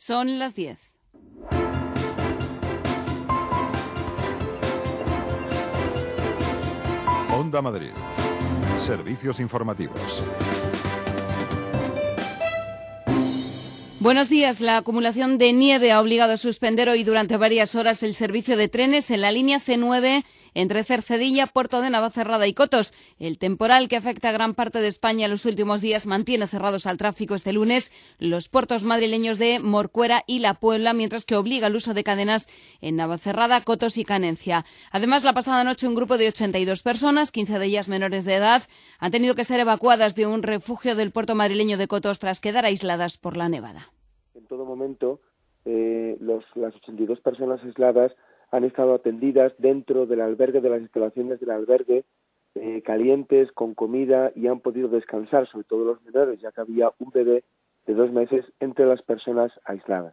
Son las 10. Onda Madrid. Servicios informativos. Buenos días. La acumulación de nieve ha obligado a suspender hoy durante varias horas el servicio de trenes en la línea C9 entre Cercedilla, Puerto de Navacerrada y Cotos. El temporal que afecta a gran parte de España en los últimos días mantiene cerrados al tráfico este lunes los puertos madrileños de Morcuera y La Puebla, mientras que obliga al uso de cadenas en Navacerrada, Cotos y Canencia. Además, la pasada noche un grupo de 82 personas, 15 de ellas menores de edad, han tenido que ser evacuadas de un refugio del puerto madrileño de Cotos tras quedar aisladas por la nevada. En todo momento, las 82 personas aisladas han estado atendidas dentro del albergue, de las instalaciones del albergue, calientes, con comida, y han podido descansar, sobre todo los menores, ya que había un bebé de 2 meses entre las personas aisladas.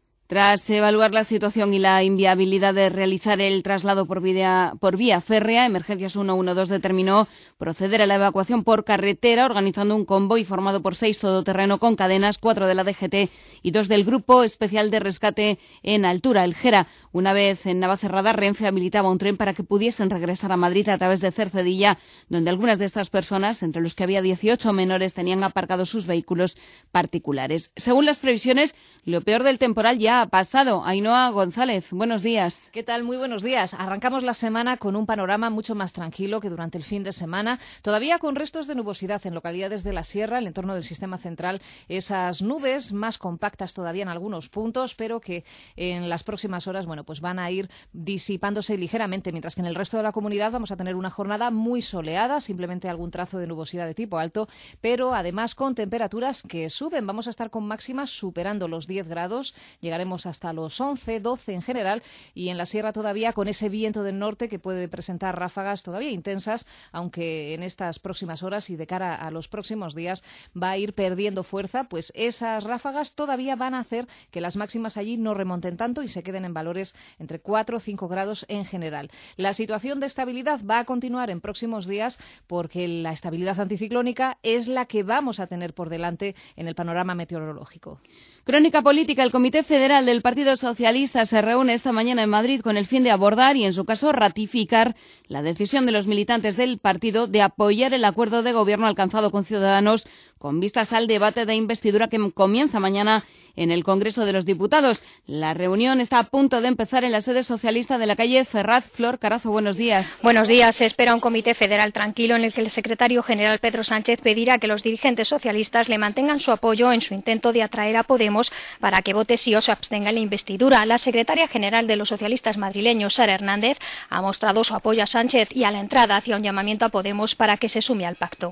Tras evaluar la situación y la inviabilidad de realizar el traslado por vía férrea, Emergencias 112 determinó proceder a la evacuación por carretera, organizando un convoy formado por 6 todoterreno con cadenas, 4 de la DGT y 2 del Grupo Especial de Rescate en Altura, el Gera. Una vez en Navacerrada, Renfe habilitaba un tren para que pudiesen regresar a Madrid a través de Cercedilla, donde algunas de estas personas, entre los que había 18 menores, tenían aparcados sus vehículos particulares. Según las previsiones, lo peor del temporal ya ha pasado. Ainhoa González, buenos días. ¿Qué tal? Muy buenos días. Arrancamos la semana con un panorama mucho más tranquilo que durante el fin de semana, todavía con restos de nubosidad en localidades de la Sierra, el entorno del sistema central, esas nubes más compactas todavía en algunos puntos, pero que en las próximas horas, pues van a ir disipándose ligeramente, mientras que en el resto de la comunidad vamos a tener una jornada muy soleada, simplemente algún trazo de nubosidad de tipo alto, pero además con temperaturas que suben. Vamos a estar con máximas superando los 10 grados, llegaremos hasta los 11, 12 en general, y en la Sierra todavía con ese viento del norte que puede presentar ráfagas todavía intensas, aunque en estas próximas horas y de cara a los próximos días va a ir perdiendo fuerza, pues esas ráfagas todavía van a hacer que las máximas allí no remonten tanto y se queden en valores entre 4 o 5 grados en general. La situación de estabilidad va a continuar en próximos días porque la estabilidad anticiclónica es la que vamos a tener por delante en el panorama meteorológico. Crónica política. El Comité Federal del Partido Socialista se reúne esta mañana en Madrid con el fin de abordar y, en su caso, ratificar la decisión de los militantes del partido de apoyar el acuerdo de gobierno alcanzado con Ciudadanos con vistas al debate de investidura que comienza mañana en el Congreso de los Diputados. La reunión está a punto de empezar en la sede socialista de la calle Ferraz. Flor Carazo, buenos días. Buenos días. Se espera un comité federal tranquilo en el que el secretario general Pedro Sánchez pedirá que los dirigentes socialistas le mantengan su apoyo en su intento de atraer a Podemos para que vote sí o se abstenga en la investidura. La secretaria general de los socialistas madrileños, Sara Hernández, ha mostrado su apoyo a Sánchez y a la entrada hacía un llamamiento a Podemos para que se sume al pacto.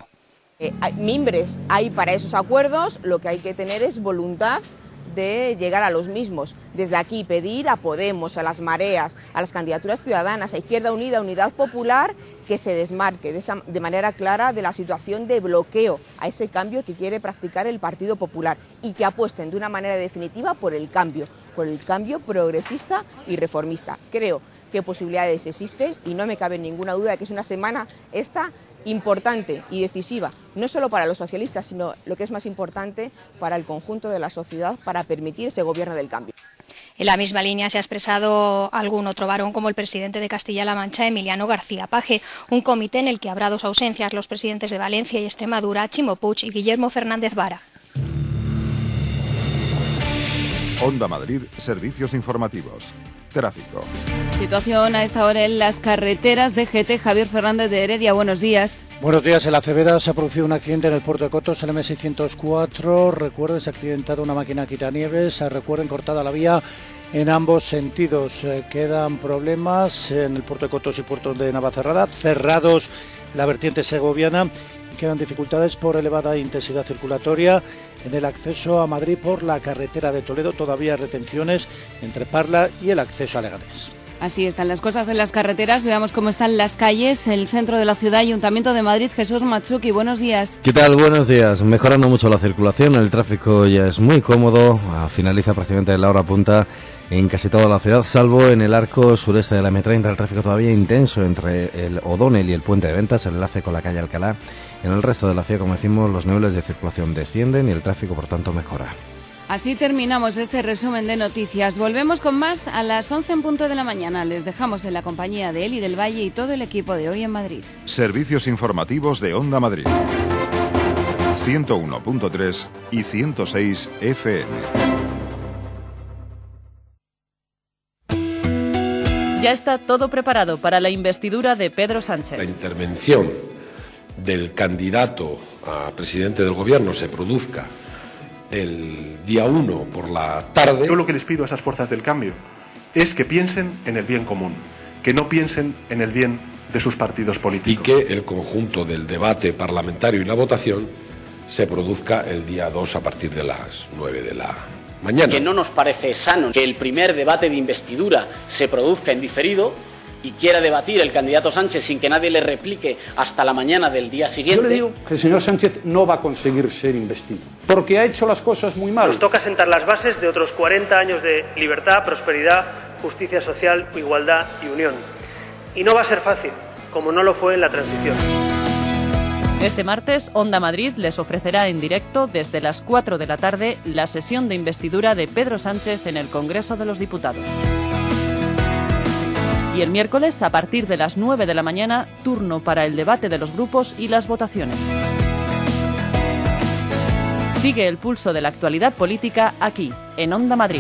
Mimbres hay para esos acuerdos, lo que hay que tener es voluntad de llegar a los mismos. Desde aquí pedir a Podemos, a las mareas, a las candidaturas ciudadanas, a Izquierda Unida, a Unidad Popular, que se desmarque de manera clara de la situación de bloqueo a ese cambio que quiere practicar el Partido Popular y que apuesten de una manera definitiva por el cambio progresista y reformista. Creo que posibilidades existen y no me cabe ninguna duda de que es una semana esta importante y decisiva, no solo para los socialistas, sino lo que es más importante para el conjunto de la sociedad, para permitir ese gobierno del cambio. En la misma línea se ha expresado algún otro varón, como el presidente de Castilla-La Mancha, Emiliano García Paje. Un comité en el que habrá 2 ausencias, los presidentes de Valencia y Extremadura, Chimo Puig y Guillermo Fernández Vara. Onda Madrid, servicios informativos. Tráfico. Situación a esta hora en las carreteras de GT. Javier Fernández de Heredia, buenos días. Buenos días. En la Cebeda se ha producido un accidente en el puerto de Cotos, el M604. Recuerden, se ha accidentado una máquina quitanieves. Recuerden, cortada la vía en ambos sentidos. Quedan problemas en el puerto de Cotos y puerto de Navacerrada, cerrados la vertiente segoviana. Quedan dificultades por elevada intensidad circulatoria en el acceso a Madrid por la carretera de Toledo. Todavía retenciones entre Parla y el acceso a Leganés. Así están las cosas en las carreteras. Veamos cómo están las calles, el centro de la ciudad, Ayuntamiento de Madrid. Jesús Machuki, buenos días. ¿Qué tal? Buenos días. Mejorando mucho la circulación, el tráfico ya es muy cómodo, finaliza prácticamente la hora punta en casi toda la ciudad, salvo en el arco sureste de la M30, el tráfico todavía intenso entre el O'Donnell y el Puente de Ventas, el enlace con la calle Alcalá. En el resto de la ciudad, como decimos, los niveles de circulación descienden y el tráfico, por tanto, mejora. Así terminamos este resumen de noticias. Volvemos con más a las 11 en punto de la mañana. Les dejamos en la compañía de Eli del Valle y todo el equipo de Hoy en Madrid. Servicios informativos de Onda Madrid. 101.3 y 106 FM. Ya está todo preparado para la investidura de Pedro Sánchez. La intervención del candidato a presidente del Gobierno se produzca el día 1 por la tarde. Yo lo que les pido a esas fuerzas del cambio es que piensen en el bien común, que no piensen en el bien de sus partidos políticos. Y que el conjunto del debate parlamentario y la votación se produzca el día 2 a partir de las 9 de la mañana. Que no nos parece sano que el primer debate de investidura se produzca en diferido y quiera debatir el candidato Sánchez sin que nadie le replique hasta la mañana del día siguiente. Yo le digo que el señor Sánchez no va a conseguir ser investido, porque ha hecho las cosas muy mal. Nos toca sentar las bases de otros 40 años de libertad, prosperidad, justicia social, igualdad y unión. Y no va a ser fácil, como no lo fue en la transición. Este martes, Onda Madrid les ofrecerá en directo desde las 4 de la tarde la sesión de investidura de Pedro Sánchez en el Congreso de los Diputados. Y el miércoles, a partir de las 9 de la mañana, turno para el debate de los grupos y las votaciones. Sigue el pulso de la actualidad política aquí, en Onda Madrid.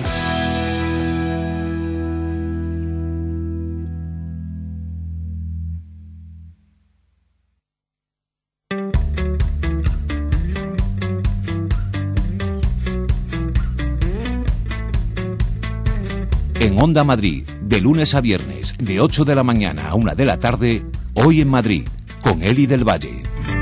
En Onda Madrid, de lunes a viernes, de 8 de la mañana a 1 de la tarde, Hoy en Madrid, con Eli del Valle.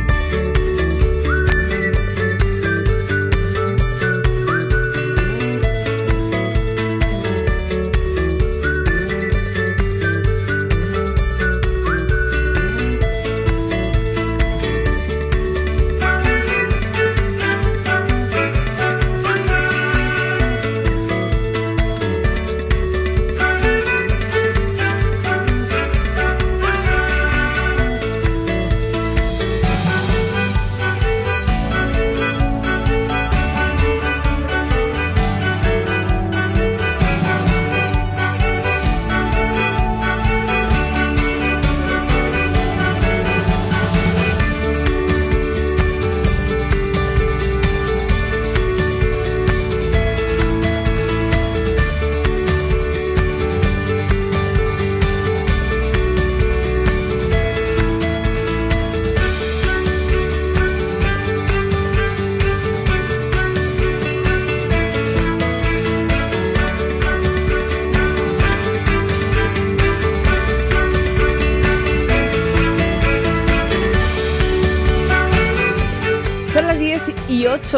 Son las 10:08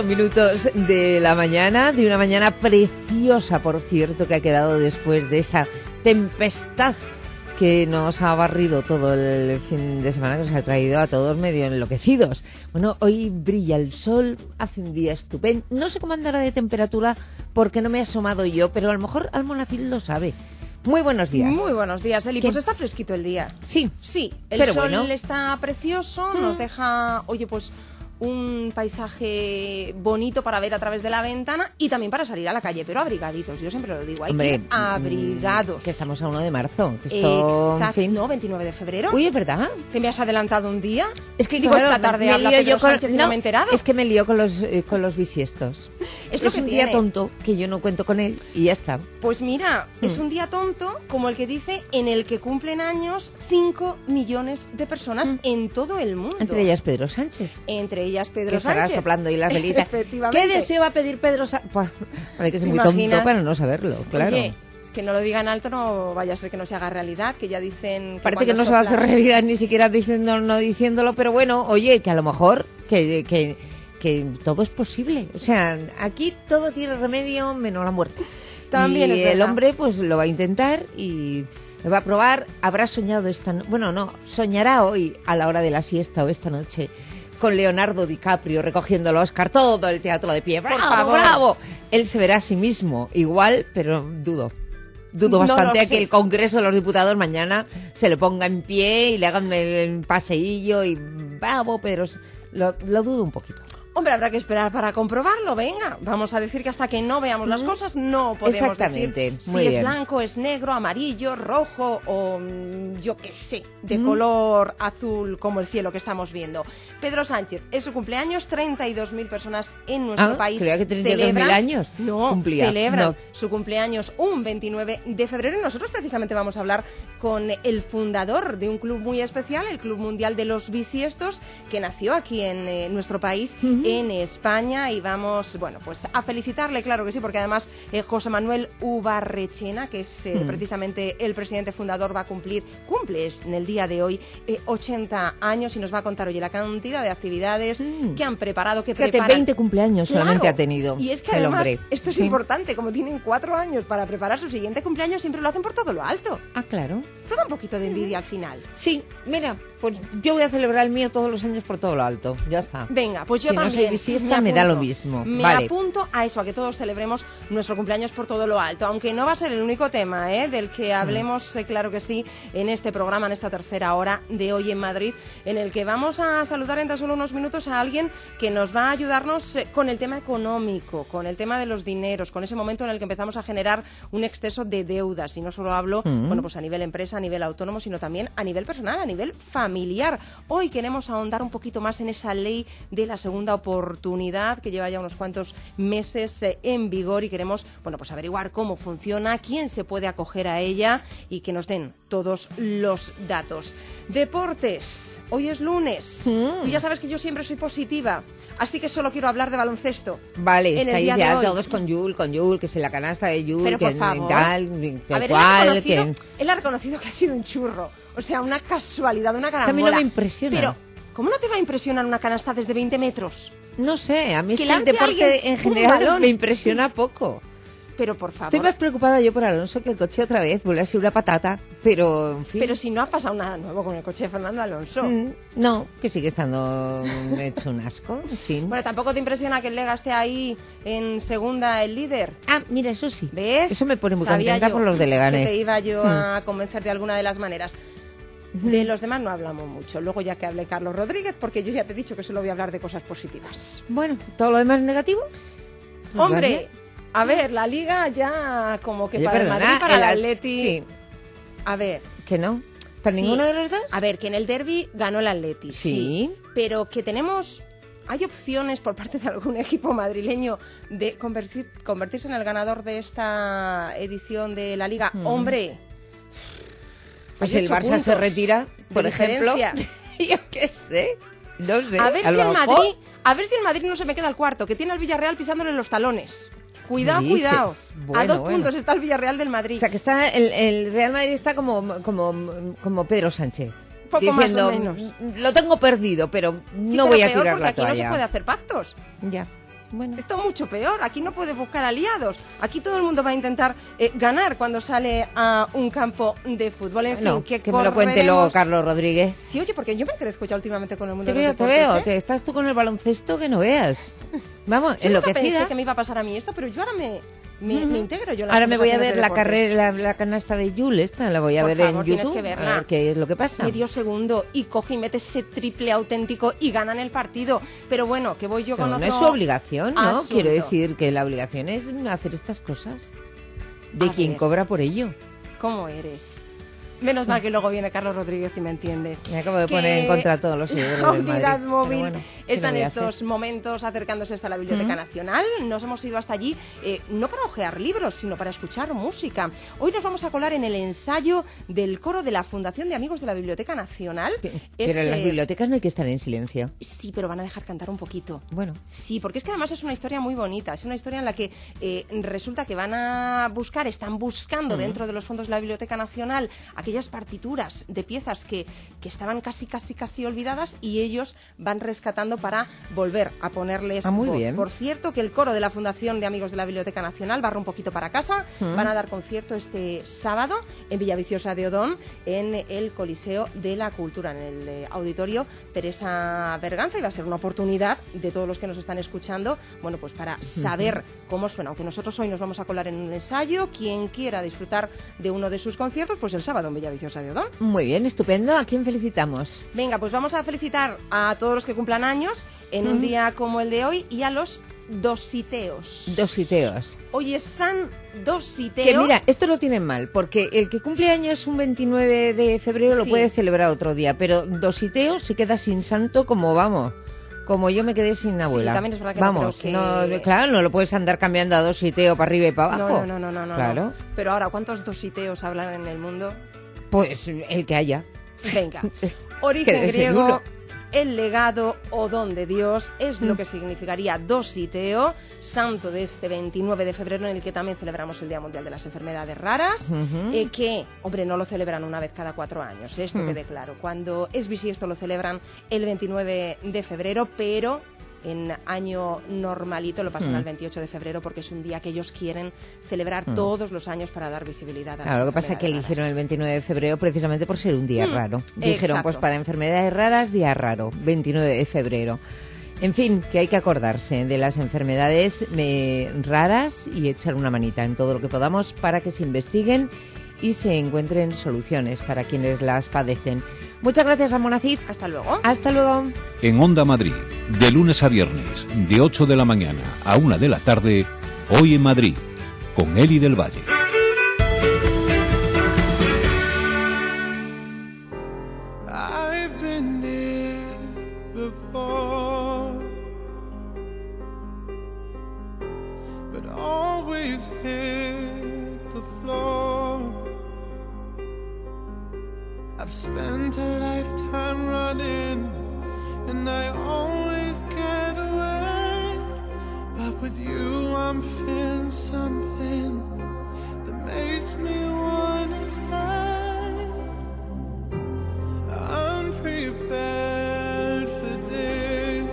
de la mañana, de una mañana preciosa, por cierto, que ha quedado después de esa tempestad que nos ha barrido todo el fin de semana, que nos ha traído a todos medio enloquecidos. Bueno, hoy brilla el sol, hace un día estupendo. No sé cómo andará de temperatura porque no me he asomado yo, pero a lo mejor Almonacil lo sabe. Muy buenos días. Muy buenos días, Eli. Pues está fresquito el día. Sí. Sí, el pero sol bueno, está precioso, nos deja, oye, pues un paisaje bonito para ver a través de la ventana y también para salir a la calle, pero abrigaditos, yo siempre lo digo, hay que ir abrigados. Que estamos a 1 de marzo. Que esto, exacto, en fin. no, 29 de febrero. Uy, es verdad. ¿Te me has adelantado un día? Es que digo, claro, esta tarde me habla lío Pedro yo con, Sánchez y no me he enterado. Es que me lío con los bisiestos. Es un día tonto que yo no cuento con él y ya está. Pues mira, es un día tonto como el que dice en el que cumplen años 5 millones de personas en todo el mundo. Entre ellas Pedro Sánchez. Entre ellas Pedro que Sánchez. Estará soplando y las velitas. Efectivamente. ¿Qué deseo va a pedir Pedro Sánchez? Pues, hay que ser muy tonto para no saberlo, claro. Oye, que no lo digan alto, no vaya a ser que no se haga realidad, que ya dicen... Parece que no se va a hacer realidad ni siquiera diciéndolo, pero bueno, oye, que a lo mejor que todo es posible. O sea, aquí todo tiene remedio menos la muerte. También y es el verdad. hombre pues lo va a intentar y lo va a probar. Habrá soñado soñará hoy a la hora de la siesta o esta noche con Leonardo DiCaprio recogiendo el Oscar, todo el teatro de pie. ¡Bravo, Por favor! bravo! Él se verá a sí mismo igual, pero dudo bastante a que el Congreso de los Diputados mañana se le ponga en pie y le hagan el paseillo y bravo, pero lo dudo un poquito. Hombre, habrá que esperar para comprobarlo, venga. Vamos a decir que hasta que no veamos las cosas no podemos decir si es blanco, es negro, amarillo, rojo o yo qué sé, de color azul como el cielo que estamos viendo. Pedro Sánchez, es su cumpleaños, 32.000 personas en nuestro país creía que tenía 32.000 años. No, celebran su cumpleaños un 29 de febrero y nosotros precisamente vamos a hablar con el fundador de un club muy especial, el Club Mundial de los Bisiestos, que nació aquí en nuestro país, en España, y vamos, bueno, pues a felicitarle, claro que sí, porque además José Manuel Ubarrechena, que es precisamente el presidente fundador, cumple en el día de hoy 80 años y nos va a contar hoy la cantidad de actividades que han preparado, que preparan. 20 cumpleaños solamente ha tenido. Y es que además, esto es importante, como tienen 4 años para preparar su siguiente cumpleaños, siempre lo hacen por todo lo alto. Ah, claro. Esto da un poquito de envidia al final. Sí, mira, pues yo voy a celebrar el mío todos los años por todo lo alto. Ya está. Venga, pues yo si también. No soy bisieста, me da lo mismo. Me apunto a eso, a que todos celebremos nuestro cumpleaños por todo lo alto. Aunque no va a ser el único tema del que hablemos, claro que sí, en este programa, en esta tercera hora de Hoy en Madrid, en el que vamos a saludar en tan solo unos minutos a alguien que nos va a ayudarnos con el tema económico, con el tema de los dineros, con ese momento en el que empezamos a generar un exceso de deudas. Y no solo hablo, bueno, pues a nivel empresa, a nivel autónomo, sino también a nivel personal, a nivel familiar. Hoy queremos ahondar un poquito más en esa ley de la segunda oportunidad que lleva ya unos cuantos meses en vigor y queremos, bueno, pues averiguar cómo funciona, quién se puede acoger a ella y que nos den todos los datos. Deportes. Hoy es lunes. Tú ya sabes que yo siempre soy positiva, así que solo quiero hablar de baloncesto. Vale, estáis ya todos con Yul, que si la canasta de Yul, pero que por favor. Tal, que a ver, cual, él ha reconocido que ha sido un churro. O sea, una casualidad, una carambola. A mí no me impresiona. Pero, ¿cómo no te va a impresionar una canasta desde 20 metros? No sé, a mí es que el deporte en general me impresiona poco. Pero por favor. Estoy más preocupada yo por Alonso, que el coche otra vez vuelve a ser una patata, pero en fin. Pero si no ha pasado nada nuevo con el coche de Fernando Alonso. No, que sigue estando hecho un asco, en fin. Bueno, ¿tampoco te impresiona que el Lega esté ahí en segunda, el líder? Ah, mira, eso sí. ¿Ves? Eso me pone muy contenta por los de Leganés. Que te iba yo a convencer de alguna de las maneras. De los demás no hablamos mucho. Luego ya que hable Carlos Rodríguez, porque yo ya te he dicho que solo voy a hablar de cosas positivas. Bueno, ¿todo lo demás negativo? Pues hombre, vale. A ver, la Liga ya como que para el Madrid, para el Atleti... Sí. A ver... ¿Que no? ¿Para ninguno de los dos? A ver, que en el derbi ganó el Atleti, sí. Pero que tenemos... ¿Hay opciones por parte de algún equipo madrileño de convertirse en el ganador de esta edición de la Liga? hombre... Pues el Barça se retira, por ejemplo. Yo qué sé. No sé. A ver si el Madrid no se me queda al cuarto, que tiene al Villarreal pisándole los talones. Cuidado. Bueno, a 2 puntos está el Villarreal del Madrid. O sea, que está el Real Madrid está como Pedro Sánchez. Poco diciendo, más o menos. Lo tengo perdido, pero no voy a tirar la toalla. Aquí no se puede hacer pactos. Ya. Bueno. Esto es mucho peor, aquí no puedes buscar aliados, aquí todo el mundo va a intentar ganar cuando sale a un campo de fútbol. En fin, que me lo cuente luego Carlos Rodríguez. Sí, oye, porque yo me crezco ya últimamente con el mundo de los deportes. Te veo, que estás tú con el baloncesto que no veas. Vamos, yo enloquecida. Yo pensé que me iba a pasar a mí esto, pero yo ahora me integro. Yo en las ahora me voy a ver de la carrera, la canasta de Yul, la voy a ver en YouTube, que verla. a ver qué es lo que pasa. Medio segundo y coge y mete ese triple auténtico y ganan el partido. Pero bueno, que voy yo con otro... No es su obligación, ¿no? Asunto. Quiero decir que la obligación es hacer estas cosas. De quien cobra por ello. ¿Cómo eres? Menos mal que luego viene Carlos Rodríguez y me entiende. Me acabo de poner en contra a todos los seguidores del Madrid. Unidad Móvil bueno, está en estos momentos acercándose hasta la Biblioteca Nacional. Nos hemos ido hasta allí no para hojear libros, sino para escuchar música. Hoy nos vamos a colar en el ensayo del coro de la Fundación de Amigos de la Biblioteca Nacional. Pero en las bibliotecas no hay que estar en silencio. Sí, pero van a dejar cantar un poquito. Bueno. Sí, porque es que además es una historia muy bonita. Es una historia en la que resulta que están buscando dentro de los fondos de la Biblioteca Nacional aquellas partituras de piezas que estaban casi olvidadas y ellos van rescatando para volver a ponerles muy voz. Bien. Por cierto, que el coro de la Fundación de Amigos de la Biblioteca Nacional barra un poquito para casa. Van a dar concierto este sábado en Villaviciosa de Odón, en el Coliseo de la Cultura, en el auditorio Teresa Berganza, y va a ser una oportunidad de todos los que nos están escuchando, bueno, pues para saber cómo suena. Aunque nosotros hoy nos vamos a colar en un ensayo, quien quiera disfrutar de uno de sus conciertos, pues el sábado en Villaviciosa de Odón. Muy bien, estupendo. ¿A quién felicitamos? Venga, pues vamos a felicitar a todos los que cumplan años en un día como el de hoy y a los dositeos. Dositeos. Hoy es San Dositeo. Que mira, esto lo tienen mal, porque el que cumple años un 29 de febrero lo puede celebrar otro día, pero Dositeo se queda sin santo como vamos. Como yo me quedé sin abuela. Sí, también es verdad que vamos, claro, no lo puedes andar cambiando a Dositeo para arriba y para abajo. No. Claro. No. Pero ahora, ¿cuántos Dositeos hablan en el mundo? Pues el que haya. Venga. Origen griego, el legado o don de Dios es lo que significaría Dositeo, santo de este 29 de febrero en el que también celebramos el Día Mundial de las Enfermedades Raras, que, hombre, no lo celebran una vez cada 4 años, esto quede claro. Cuando es bisiesto lo celebran el 29 de febrero, pero en año normalito lo pasan al 28 de febrero porque es un día que ellos quieren celebrar todos los años para dar visibilidad a las Claro, lo que pasa es que eligieron el 29 de febrero precisamente por ser un día raro. Dijeron, pues para enfermedades raras, día raro, 29 de febrero. En fin, que hay que acordarse de las enfermedades raras y echar una manita en todo lo que podamos para que se investiguen y se encuentren soluciones para quienes las padecen. Muchas gracias, Ramón Cid. Hasta luego. Hasta luego. En Onda Madrid, de lunes a viernes, de 8 de la mañana a 1 de la tarde, Hoy en Madrid, con Eli del Valle. I've spent a lifetime running, and I always get away. But with you I'm feeling something that makes me wanna stay. I'm prepared for this.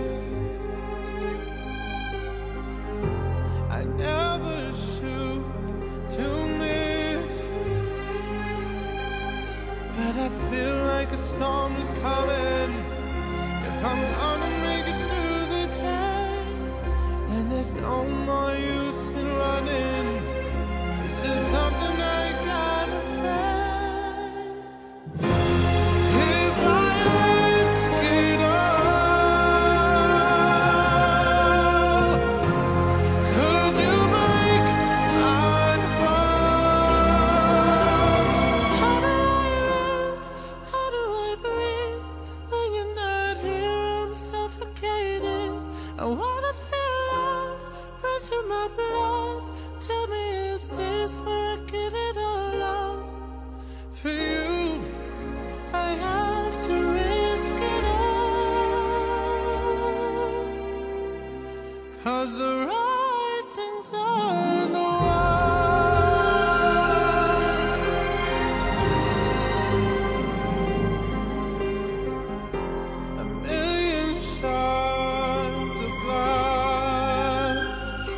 I never shoot to miss, but I feel like a storm is coming. If I'm gonna make it through the day, then there's no more use in running. This is something I gotta face. If I risk it all, could you break my fall? How do I live? How do I breathe? When you're not here, I'm suffocating. I wanna feel love run through my blood. Tell me, is this where I give it all up? For you, I have to risk it all. 'Cause the writing's on the wall. A million shards of glass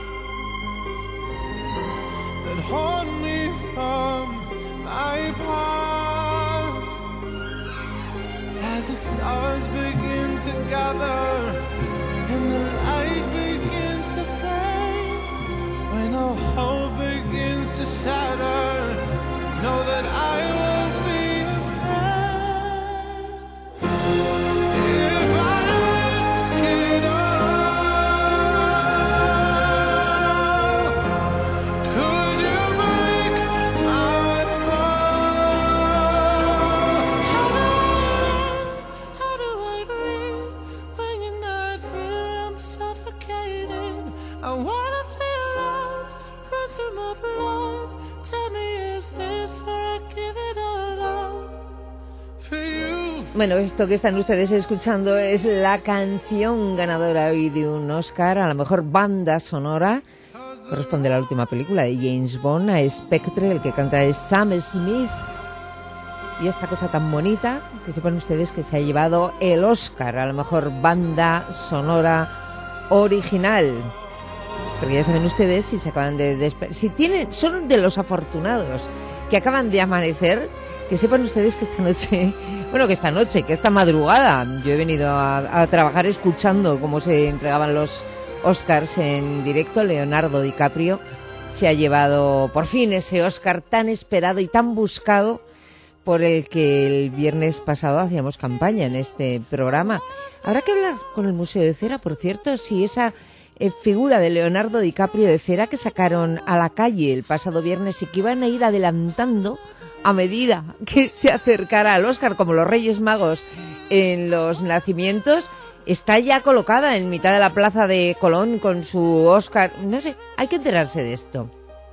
that haunt me from my past. As the stars begin to gather and the light begins to fade, when all hope begins to shatter, know that I won't be afraid. If I risk it all, could you break my fall? How do I live? How do I breathe? When you're not here, I'm suffocating. I wanna feel love run through my blood. Tell me, is this where I give it all up? For you. Bueno, esto que están ustedes escuchando es la canción ganadora hoy de un Oscar a la mejor banda sonora. Corresponde a la última película de James Bond, a Spectre. El que canta es Sam Smith. Y esta cosa tan bonita, que sepan ustedes que se ha llevado el Oscar a la mejor banda sonora original. Porque ya saben ustedes, si se acaban si tienen, son de los afortunados que acaban de amanecer, que sepan ustedes que que esta madrugada, yo he venido a trabajar escuchando cómo se entregaban los Oscars en directo. Leonardo DiCaprio se ha llevado por fin ese Oscar tan esperado y tan buscado por el que el viernes pasado hacíamos campaña en este programa. Habrá que hablar con el Museo de Cera, por cierto, si esa figura de Leonardo DiCaprio de cera que sacaron a la calle el pasado viernes y que iban a ir adelantando a medida que se acercara al Oscar, como los Reyes Magos en los nacimientos, está ya colocada en mitad de la plaza de Colón con su Oscar. No sé, hay que enterarse de esto.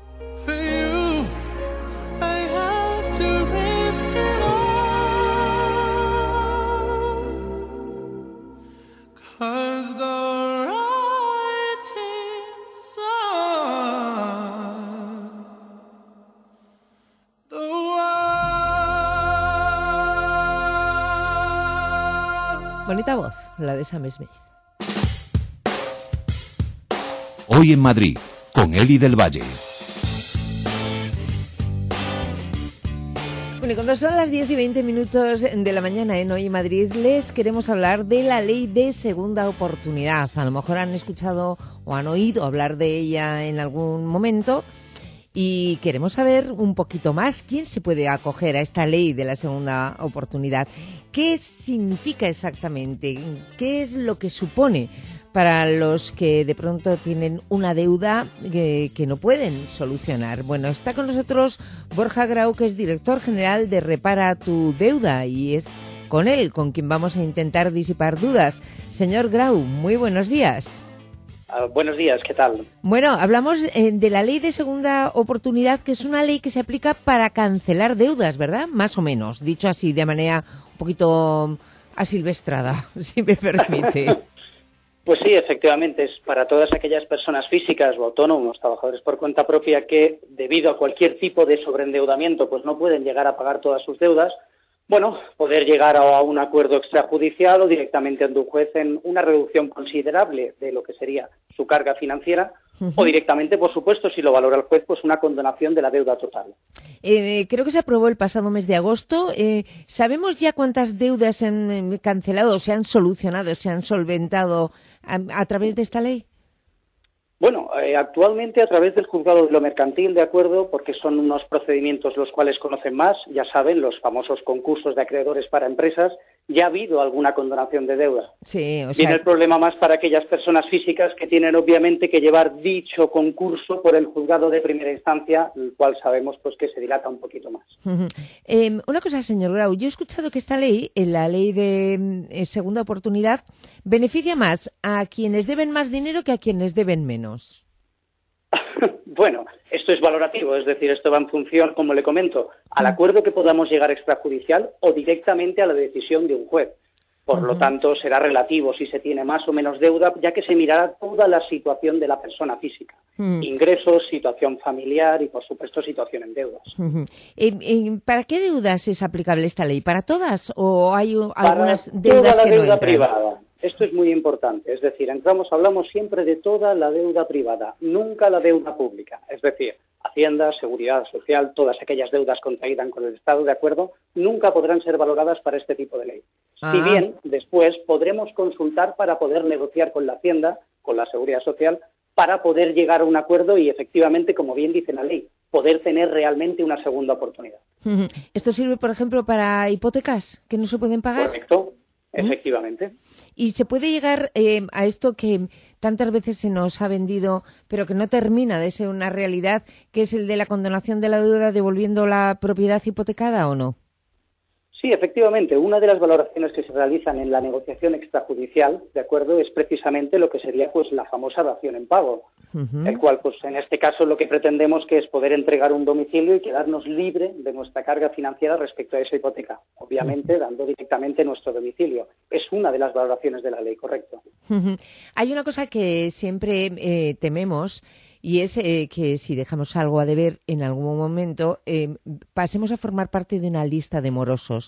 Bonita voz, la de Sam Smith. Hoy en Madrid, con Eli del Valle. Bueno, y cuando son las 10 y 20 minutos de la mañana en Hoy en Madrid, les queremos hablar de la ley de segunda oportunidad. A lo mejor han escuchado o han oído hablar de ella en algún momento y queremos saber un poquito más quién se puede acoger a esta ley de la segunda oportunidad. ¿Qué significa exactamente? ¿Qué es lo que supone para los que de pronto tienen una deuda que no pueden solucionar? Bueno, está con nosotros Borja Grau, que es director general de Repara tu Deuda, y es con él con quien vamos a intentar disipar dudas. Señor Grau, muy buenos días. Buenos días, ¿qué tal? Bueno, hablamos de la ley de segunda oportunidad, que es una ley que se aplica para cancelar deudas, ¿verdad? Más o menos, dicho así de manera un poquito asilvestrada, si me permite. Pues sí, efectivamente, es para todas aquellas personas físicas o autónomos, trabajadores por cuenta propia, que debido a cualquier tipo de sobreendeudamiento pues no pueden llegar a pagar todas sus deudas. Bueno, poder llegar a un acuerdo extrajudicial o directamente ante un juez en una reducción considerable de lo que sería su carga financiera, o directamente, por supuesto, si lo valora el juez, pues una condonación de la deuda total. Creo que se aprobó el pasado mes de agosto. ¿Sabemos ya cuántas deudas se han cancelado, se han solucionado, se han solventado a través de esta ley? Bueno, actualmente a través del juzgado de lo mercantil, de acuerdo, porque son unos procedimientos los cuales conocen más, ya saben, los famosos concursos de acreedores para empresas, ya ha habido alguna condonación de deuda. Sí, o sea... Viene el problema más para aquellas personas físicas que tienen obviamente que llevar dicho concurso por el juzgado de primera instancia, el cual sabemos pues que se dilata un poquito más. Una cosa, señor Grau, yo he escuchado que esta ley, la ley de segunda oportunidad, beneficia más a quienes deben más dinero que a quienes deben menos. Bueno, esto es valorativo, es decir, esto va en función, como le comento, al acuerdo que podamos llegar extrajudicial o directamente a la decisión de un juez. Por lo tanto, será relativo si se tiene más o menos deuda, ya que se mirará toda la situación de la persona física. Ingresos, situación familiar y, por supuesto, situación en deudas. ¿Para qué deudas es aplicable esta ley? ¿Para todas o hay algunas para deudas toda la que no deuda entran? privada. Esto es muy importante, es decir, hablamos siempre de toda la deuda privada, nunca la deuda pública, es decir, Hacienda, Seguridad Social, todas aquellas deudas contraídas con el Estado, ¿de acuerdo?, nunca podrán ser valoradas para este tipo de ley. Si bien después podremos consultar para poder negociar con la Hacienda, con la Seguridad Social, para poder llegar a un acuerdo y efectivamente, como bien dice la ley, poder tener realmente una segunda oportunidad. ¿Esto sirve, por ejemplo, para hipotecas que no se pueden pagar? Correcto. Efectivamente. ¿Y se puede llegar a esto que tantas veces se nos ha vendido, pero que no termina de ser una realidad, que es el de la condonación de la deuda devolviendo la propiedad hipotecada o no? Sí, efectivamente. Una de las valoraciones que se realizan en la negociación extrajudicial, ¿de acuerdo?, es precisamente lo que sería pues la famosa dación en pago, el cual, pues en este caso, lo que pretendemos que es poder entregar un domicilio y quedarnos libre de nuestra carga financiera respecto a esa hipoteca, obviamente dando directamente nuestro domicilio. Es una de las valoraciones de la ley, correcto. Hay una cosa que siempre tememos, y es que si dejamos algo a deber en algún momento, pasemos a formar parte de una lista de morosos.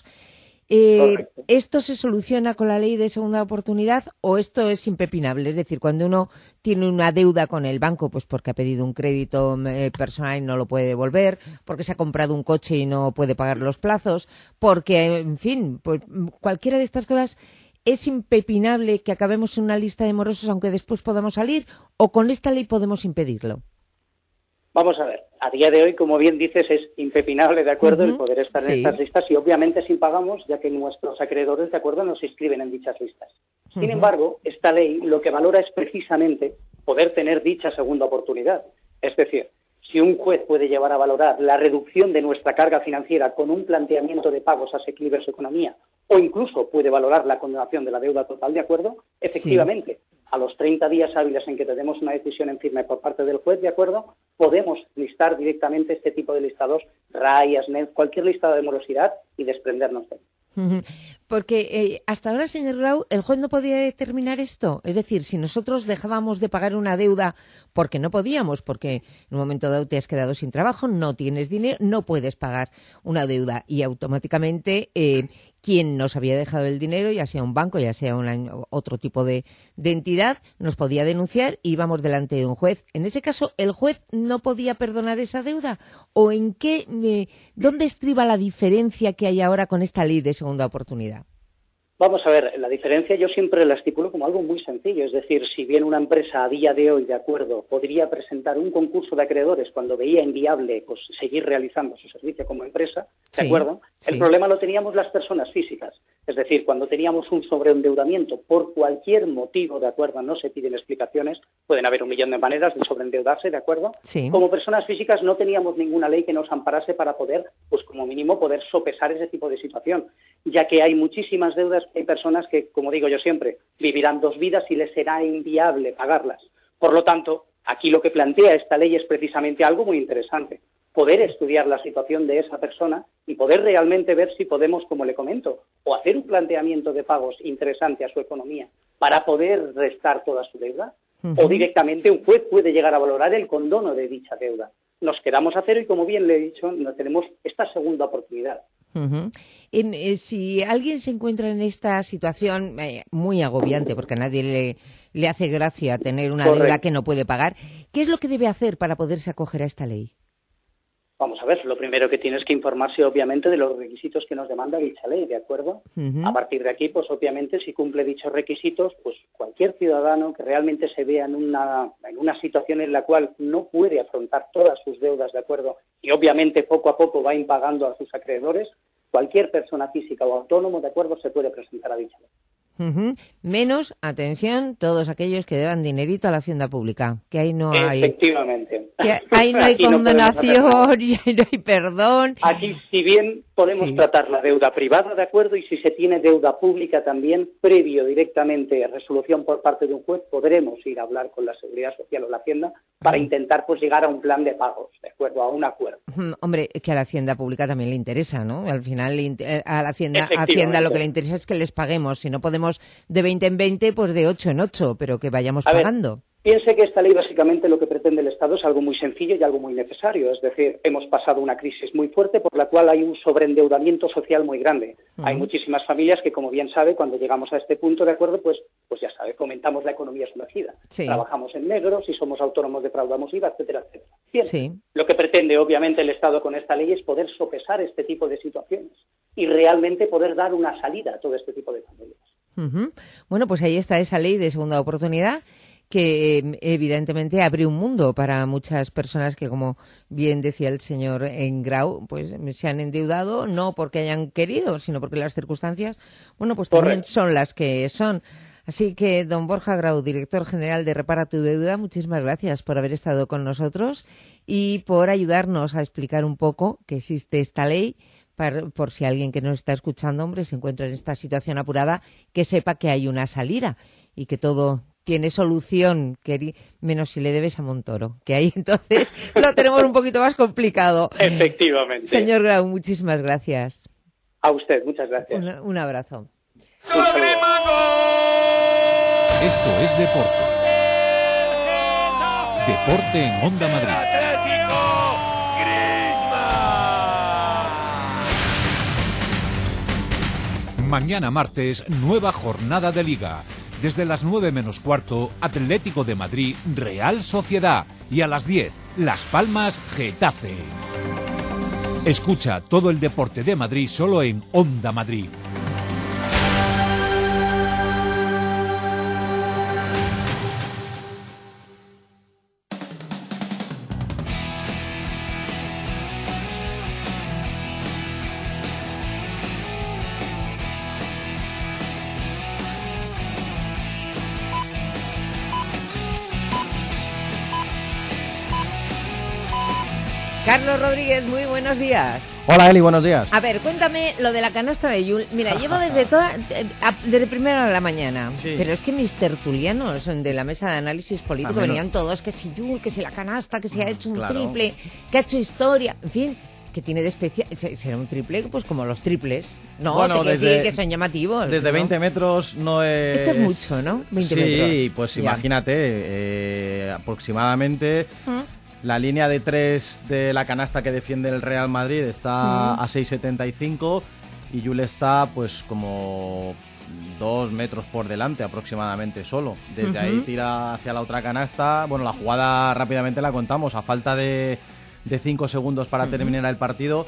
¿Esto se soluciona con la ley de segunda oportunidad o esto es impepinable? Es decir, cuando uno tiene una deuda con el banco, pues porque ha pedido un crédito personal y no lo puede devolver, porque se ha comprado un coche y no puede pagar los plazos, porque, en fin, pues cualquiera de estas cosas... ¿Es impepinable que acabemos en una lista de morosos aunque después podamos salir? ¿O con esta ley podemos impedirlo? Vamos a ver, a día de hoy, como bien dices, es impepinable, ¿de acuerdo?, el poder estar en estas listas y obviamente si pagamos, ya que nuestros acreedores, ¿de acuerdo?, nos inscriben en dichas listas. Sin embargo, esta ley lo que valora es precisamente poder tener dicha segunda oportunidad. Es decir, si un juez puede llevar a valorar la reducción de nuestra carga financiera con un planteamiento de pagos asequibles a su economía, o incluso puede valorar la condonación de la deuda total, ¿de acuerdo?, efectivamente, a los 30 días hábiles en que tenemos una decisión en firme por parte del juez, ¿de acuerdo?, podemos listar directamente este tipo de listados, RAI, ASNEF, cualquier listado de morosidad y desprendernos de él. Porque hasta ahora, señor Grau, el juez no podía determinar esto. Es decir, si nosotros dejábamos de pagar una deuda porque no podíamos, porque en un momento dado te has quedado sin trabajo, no tienes dinero, no puedes pagar una deuda y automáticamente quien nos había dejado el dinero, ya sea un banco, ya sea otro tipo de entidad, nos podía denunciar y íbamos delante de un juez. En ese caso, ¿el juez no podía perdonar esa deuda? ¿O en qué, dónde estriba la diferencia que hay ahora con esta ley de segunda oportunidad? Vamos a ver, la diferencia yo siempre la estipulo como algo muy sencillo, es decir, si bien una empresa a día de hoy, de acuerdo, podría presentar un concurso de acreedores cuando veía inviable pues seguir realizando su servicio como empresa, de acuerdo, el problema lo teníamos las personas físicas, es decir, cuando teníamos un sobreendeudamiento por cualquier motivo, de acuerdo, no se piden explicaciones, pueden haber un millón de maneras de sobreendeudarse, de acuerdo, como personas físicas no teníamos ninguna ley que nos amparase para poder, pues como mínimo, poder sopesar ese tipo de situación, ya que hay muchísimas deudas. Hay personas que, como digo yo siempre, vivirán 2 vidas y les será inviable pagarlas. Por lo tanto, aquí lo que plantea esta ley es precisamente algo muy interesante. Poder estudiar la situación de esa persona y poder realmente ver si podemos, como le comento, o hacer un planteamiento de pagos interesante a su economía para poder restar toda su deuda, o directamente un juez puede llegar a valorar el condono de dicha deuda. Nos quedamos a cero y, como bien le he dicho, no tenemos esta segunda oportunidad. Si alguien se encuentra en esta situación muy agobiante, porque a nadie le hace gracia tener una deuda que no puede pagar, ¿qué es lo que debe hacer para poderse acoger a esta ley? Vamos a ver, lo primero que tienes que informarse, obviamente, de los requisitos que nos demanda dicha ley, ¿de acuerdo? A partir de aquí, pues obviamente, si cumple dichos requisitos, pues cualquier ciudadano que realmente se vea en una situación en la cual no puede afrontar todas sus deudas, ¿de acuerdo? Y obviamente poco a poco va impagando a sus acreedores, cualquier persona física o autónomo, ¿de acuerdo?, se puede presentar a dicha ley. Menos, atención, todos aquellos que deban dinerito a la hacienda pública, que ahí no hay... Efectivamente. Que ahí no hay condonación y ahí no hay perdón. Aquí, si bien podemos tratar la deuda privada, ¿de acuerdo?, y si se tiene deuda pública también, previo directamente a resolución por parte de un juez, podremos ir a hablar con la Seguridad Social o la Hacienda para intentar pues llegar a un plan de pagos, ¿de acuerdo?, a un acuerdo. Hombre, que a la Hacienda Pública también le interesa, ¿no? Al final a la Hacienda lo que le interesa es que les paguemos. Si no podemos de 20 en 20, pues de 8 en 8, pero que vayamos pagando. Piense que esta ley básicamente lo que pretende el Estado es algo muy sencillo y algo muy necesario. Es decir, hemos pasado una crisis muy fuerte por la cual hay un sobreendeudamiento social muy grande. Hay muchísimas familias que, como bien sabe, cuando llegamos a este punto, ¿de acuerdo?, pues ya sabe, fomentamos la economía sumergida. Trabajamos en negro, si somos autónomos defraudamos IVA, etcétera, etcétera. Bien, lo que pretende obviamente el Estado con esta ley es poder sopesar este tipo de situaciones y realmente poder dar una salida a todo este tipo de familias. Bueno, pues ahí está esa ley de segunda oportunidad que evidentemente abre un mundo para muchas personas que, como bien decía el señor Grau, pues se han endeudado no porque hayan querido, sino porque las circunstancias, bueno, pues también son las que son. Así que, don Borja Grau, director general de Repara tu Deuda, muchísimas gracias por haber estado con nosotros y por ayudarnos a explicar un poco que existe esta ley, por si alguien que nos está escuchando, hombre, se encuentra en esta situación apurada, que sepa que hay una salida y que todo tiene solución, menos si le debes a Montoro, que ahí entonces lo tenemos un poquito más complicado. Efectivamente. Señor Grau, muchísimas gracias. A usted, muchas gracias. Un abrazo. Esto es Deporte. Deporte en Onda Madrid. Mañana martes, nueva jornada de Liga. Desde las 9 menos cuarto, Atlético de Madrid, Real Sociedad. Y a las 10, Las Palmas, Getafe. Escucha todo el deporte de Madrid solo en Onda Madrid. Carlos Rodríguez, muy buenos días. Hola Eli, buenos días. A ver, cuéntame lo de la canasta de Yul. Mira, llevo desde primera hora de la mañana, Sí. pero es que mis tertulianos de la mesa de análisis político menos. venían todos, que si Yul, que si la canasta, que si ha hecho un Claro. triple, que ha hecho historia, en fin, que tiene de especial. Será un triple, pues como los triples. No, Bueno, te quiero desde- decir que son llamativos. Desde ¿no? 20 metros no es... Esto es mucho, ¿no? 20 sí, metros. pues Ya. imagínate, aproximadamente la línea de 3 de la canasta que defiende el Real Madrid está a 6,75 y Yul está pues como 2 metros por delante aproximadamente solo. Desde ahí tira hacia la otra canasta. Bueno, la jugada rápidamente la contamos. A falta de 5 segundos para terminar el partido,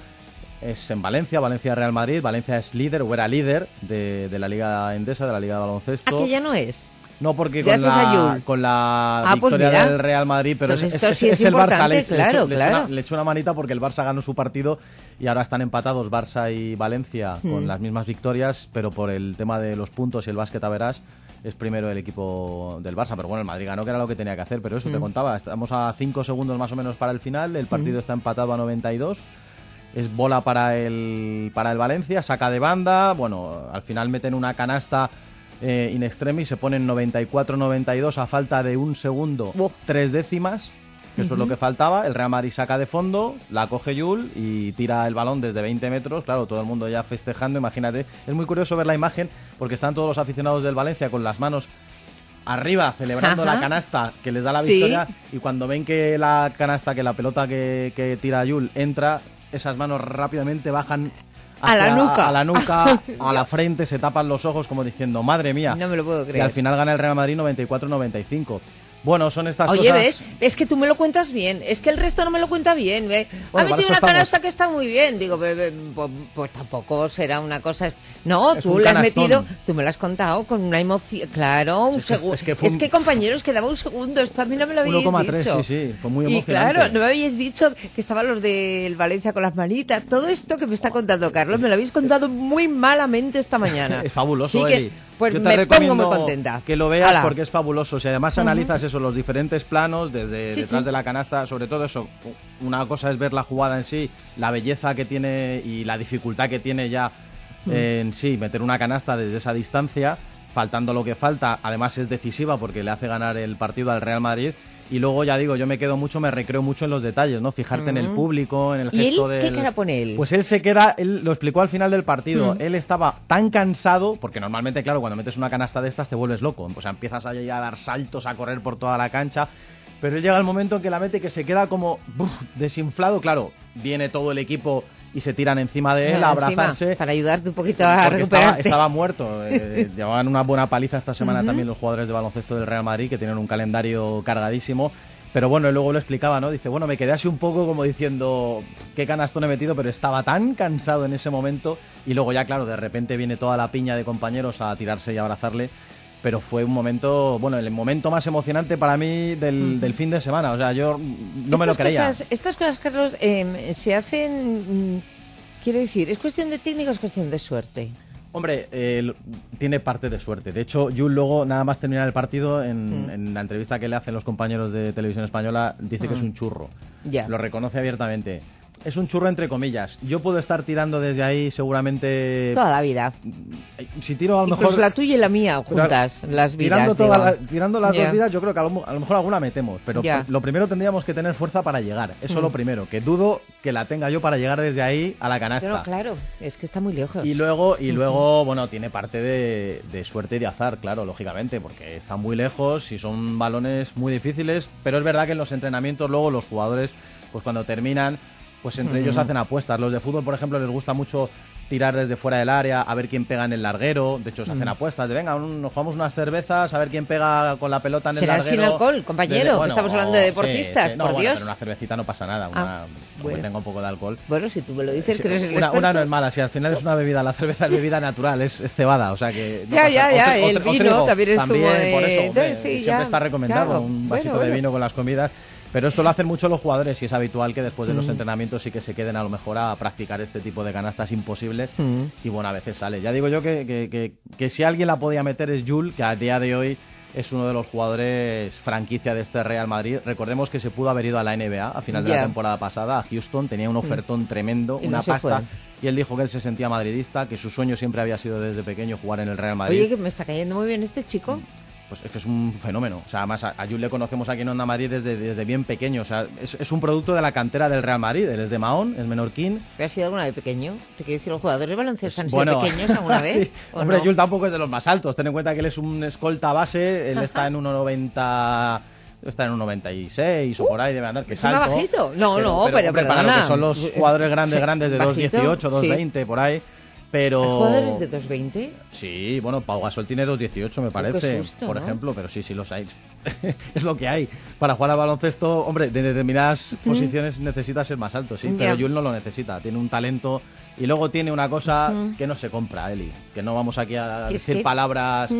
es en Valencia, Valencia-Real Madrid. Valencia es líder, o era líder de la Liga Endesa, de la Liga de Baloncesto. Ah, que ya no es. No, porque Gracias a Yul. con la Pues victoria mira. del Real Madrid, pero Entonces esto sí es el Barça. importante, claro, claro. Le echó una manita porque el Barça ganó su partido y ahora están empatados Barça y Valencia con las mismas victorias, pero por el tema de los puntos y el básquet a verás, es primero el equipo del Barça. Pero bueno, el Madrid ganó, que era lo que tenía que hacer, pero eso te contaba. Estamos a 5 segundos más o menos para el final, el partido está empatado a 92. Es bola para el Valencia, saca de banda, bueno, al final meten una canasta in extremis, se ponen 94-92 a falta de un segundo, 3 décimas, que eso es lo que faltaba. El Real Madrid saca de fondo, la coge Yul y tira el balón desde 20 metros, claro, todo el mundo ya festejando, imagínate. Es muy curioso ver la imagen porque están todos los aficionados del Valencia con las manos arriba celebrando la canasta que les da la victoria, y cuando ven que la canasta, que la pelota que tira Yul entra, esas manos rápidamente bajan A la nuca. a la nuca, a la frente, se tapan los ojos como diciendo, madre mía. No me lo puedo Y creer. al final gana el Real Madrid 94-95. Bueno, son estas Oye, cosas... ¿ves? Es que tú me lo cuentas bien. Es que el resto no me lo cuenta bien. Bueno, Ha para metido eso una estamos. canasta que está muy bien. Digo, pues tampoco será una cosa... No, Es tú un le has canastón. metido... Tú me lo has contado con una emoción... Claro, un segundo. es que fue Es un- que, compañeros, quedaba un segundo. Esto a mí no me lo habíais 1,3, dicho. sí, fue muy Y emocionante. claro, no me habéis dicho que estaban los del Valencia con las manitas. Todo esto que me está contando Carlos, me lo habéis contado muy malamente esta mañana. Es fabuloso, Así que, Eli. pues Yo te me pongo recomiendo muy contenta. que lo veas Hala. porque es fabuloso. Si además analizas eso, los diferentes planos, desde Sí, detrás sí. de la canasta, sobre todo eso, una cosa es ver la jugada en sí, la belleza que tiene y la dificultad que tiene ya en sí, meter una canasta desde esa distancia, faltando lo que falta. Además es decisiva porque le hace ganar el partido al Real Madrid. Y luego, ya digo, yo me recreo mucho en los detalles, ¿no? Fijarte en el público, en el ¿Y él gesto qué del... cara pone él? Pues él se queda, él lo explicó al final del partido, él estaba tan cansado, porque normalmente, claro, cuando metes una canasta de estas te vuelves loco, o sea, empiezas a dar saltos, a correr por toda la cancha, pero él llega el momento en que la mete que se queda como desinflado, claro, viene todo el equipo y se tiran encima de él a Encima, abrazarse. para ayudarte un poquito a Porque recuperarte. estaba muerto. Llevaban una buena paliza esta semana también los jugadores de baloncesto del Real Madrid, que tienen un calendario cargadísimo. Pero bueno, él luego lo explicaba, ¿no? Dice, bueno, me quedé así un poco como diciendo qué canastón he metido, pero estaba tan cansado en ese momento. Y luego ya, claro, de repente viene toda la piña de compañeros a tirarse y abrazarle. Pero fue un momento, bueno, el momento más emocionante para mí del fin de semana. O sea, yo no me lo creía. Estas cosas, Carlos, se hacen... quiero decir, ¿es cuestión de técnica o es cuestión de suerte? Hombre, tiene parte de suerte. De hecho, Yul luego, nada más terminar el partido, en la entrevista que le hacen los compañeros de Televisión Española, dice que es un churro. Ya. Lo reconoce abiertamente. Es un churro entre comillas. Yo puedo estar tirando desde ahí seguramente... Toda la vida. Si tiro a lo Incluso mejor... la tuya y la mía juntas, las vidas. Tirando las Ya. dos vidas, yo creo que a lo mejor alguna metemos. Pero Ya. lo primero tendríamos que tener fuerza para llegar. Eso lo primero. Que dudo que la tenga yo para llegar desde ahí a la canasta. No, claro, es que está muy lejos. Y luego, bueno, tiene parte de suerte y de azar, claro, lógicamente, porque está muy lejos y son balones muy difíciles, pero es verdad que en los entrenamientos luego los jugadores, pues cuando terminan, pues entre ellos hacen apuestas. Los de fútbol, por ejemplo, les gusta mucho tirar desde fuera del área, a ver quién pega en el larguero. De hecho, se hacen apuestas de, venga, nos jugamos unas cervezas, a ver quién pega con la pelota en el Será larguero. sin alcohol, compañero, que estamos hablando de deportistas, no, por bueno, Dios. pero una cervecita no pasa nada, como que tenga un poco de alcohol. Bueno, si tú me lo dices, Sí, que eres el una experto. no es mala, si al final es una bebida, la cerveza es bebida natural, es cebada, o sea que... no Ya, pasa- ya, o el trigo, vino también es también, zumo de... por eso, hombre, Sí, siempre ya, está recomendado claro. un vasito Bueno, de vino con las comidas, pero esto lo hacen mucho los jugadores y es habitual que después de los entrenamientos sí que se queden a lo mejor a practicar este tipo de canastas imposibles y bueno, a veces sale. Ya digo yo que si alguien la podía meter es Yul, que a día de hoy es uno de los jugadores franquicia de este Real Madrid. Recordemos que se pudo haber ido a la NBA a final de la temporada pasada, a Houston, tenía un ofertón tremendo, una pasta, y él dijo que él se sentía madridista, que su sueño siempre había sido desde pequeño jugar en el Real Madrid. Oye, que me está cayendo muy bien este chico. Pues es que es un fenómeno. O sea, además a Jules le conocemos aquí en Onda Madrid desde bien pequeño. O sea, es un producto de la cantera del Real Madrid. Él es de Mahón, es menorquín. ¿Pero ha sido alguna vez pequeño? ¿Te quiero decir, los jugadores de baloncesto han sido pequeños alguna vez? Sí. Hombre, no? Jules tampoco es de los más altos. Ten en cuenta que él es un escolta base. Él está en 1,90... Está en un 96 o por ahí, debe andar, que es alto. ¿Es bajito? No, pero hombre, para lo que son los jugadores grandes de 2,18, 2,20, por ahí. Pero... ¿Hay jugadores de 2,20? Sí, bueno, Pau Gasol tiene 2,18 me parece, qué susto, por ¿no? ejemplo, pero sí los hay. Es lo que hay. Para jugar al baloncesto, hombre, de determinadas posiciones necesitas ser más alto, sí, pero Jules no lo necesita, tiene un talento y luego tiene una cosa que no se compra, Eli, que no vamos aquí a decir palabras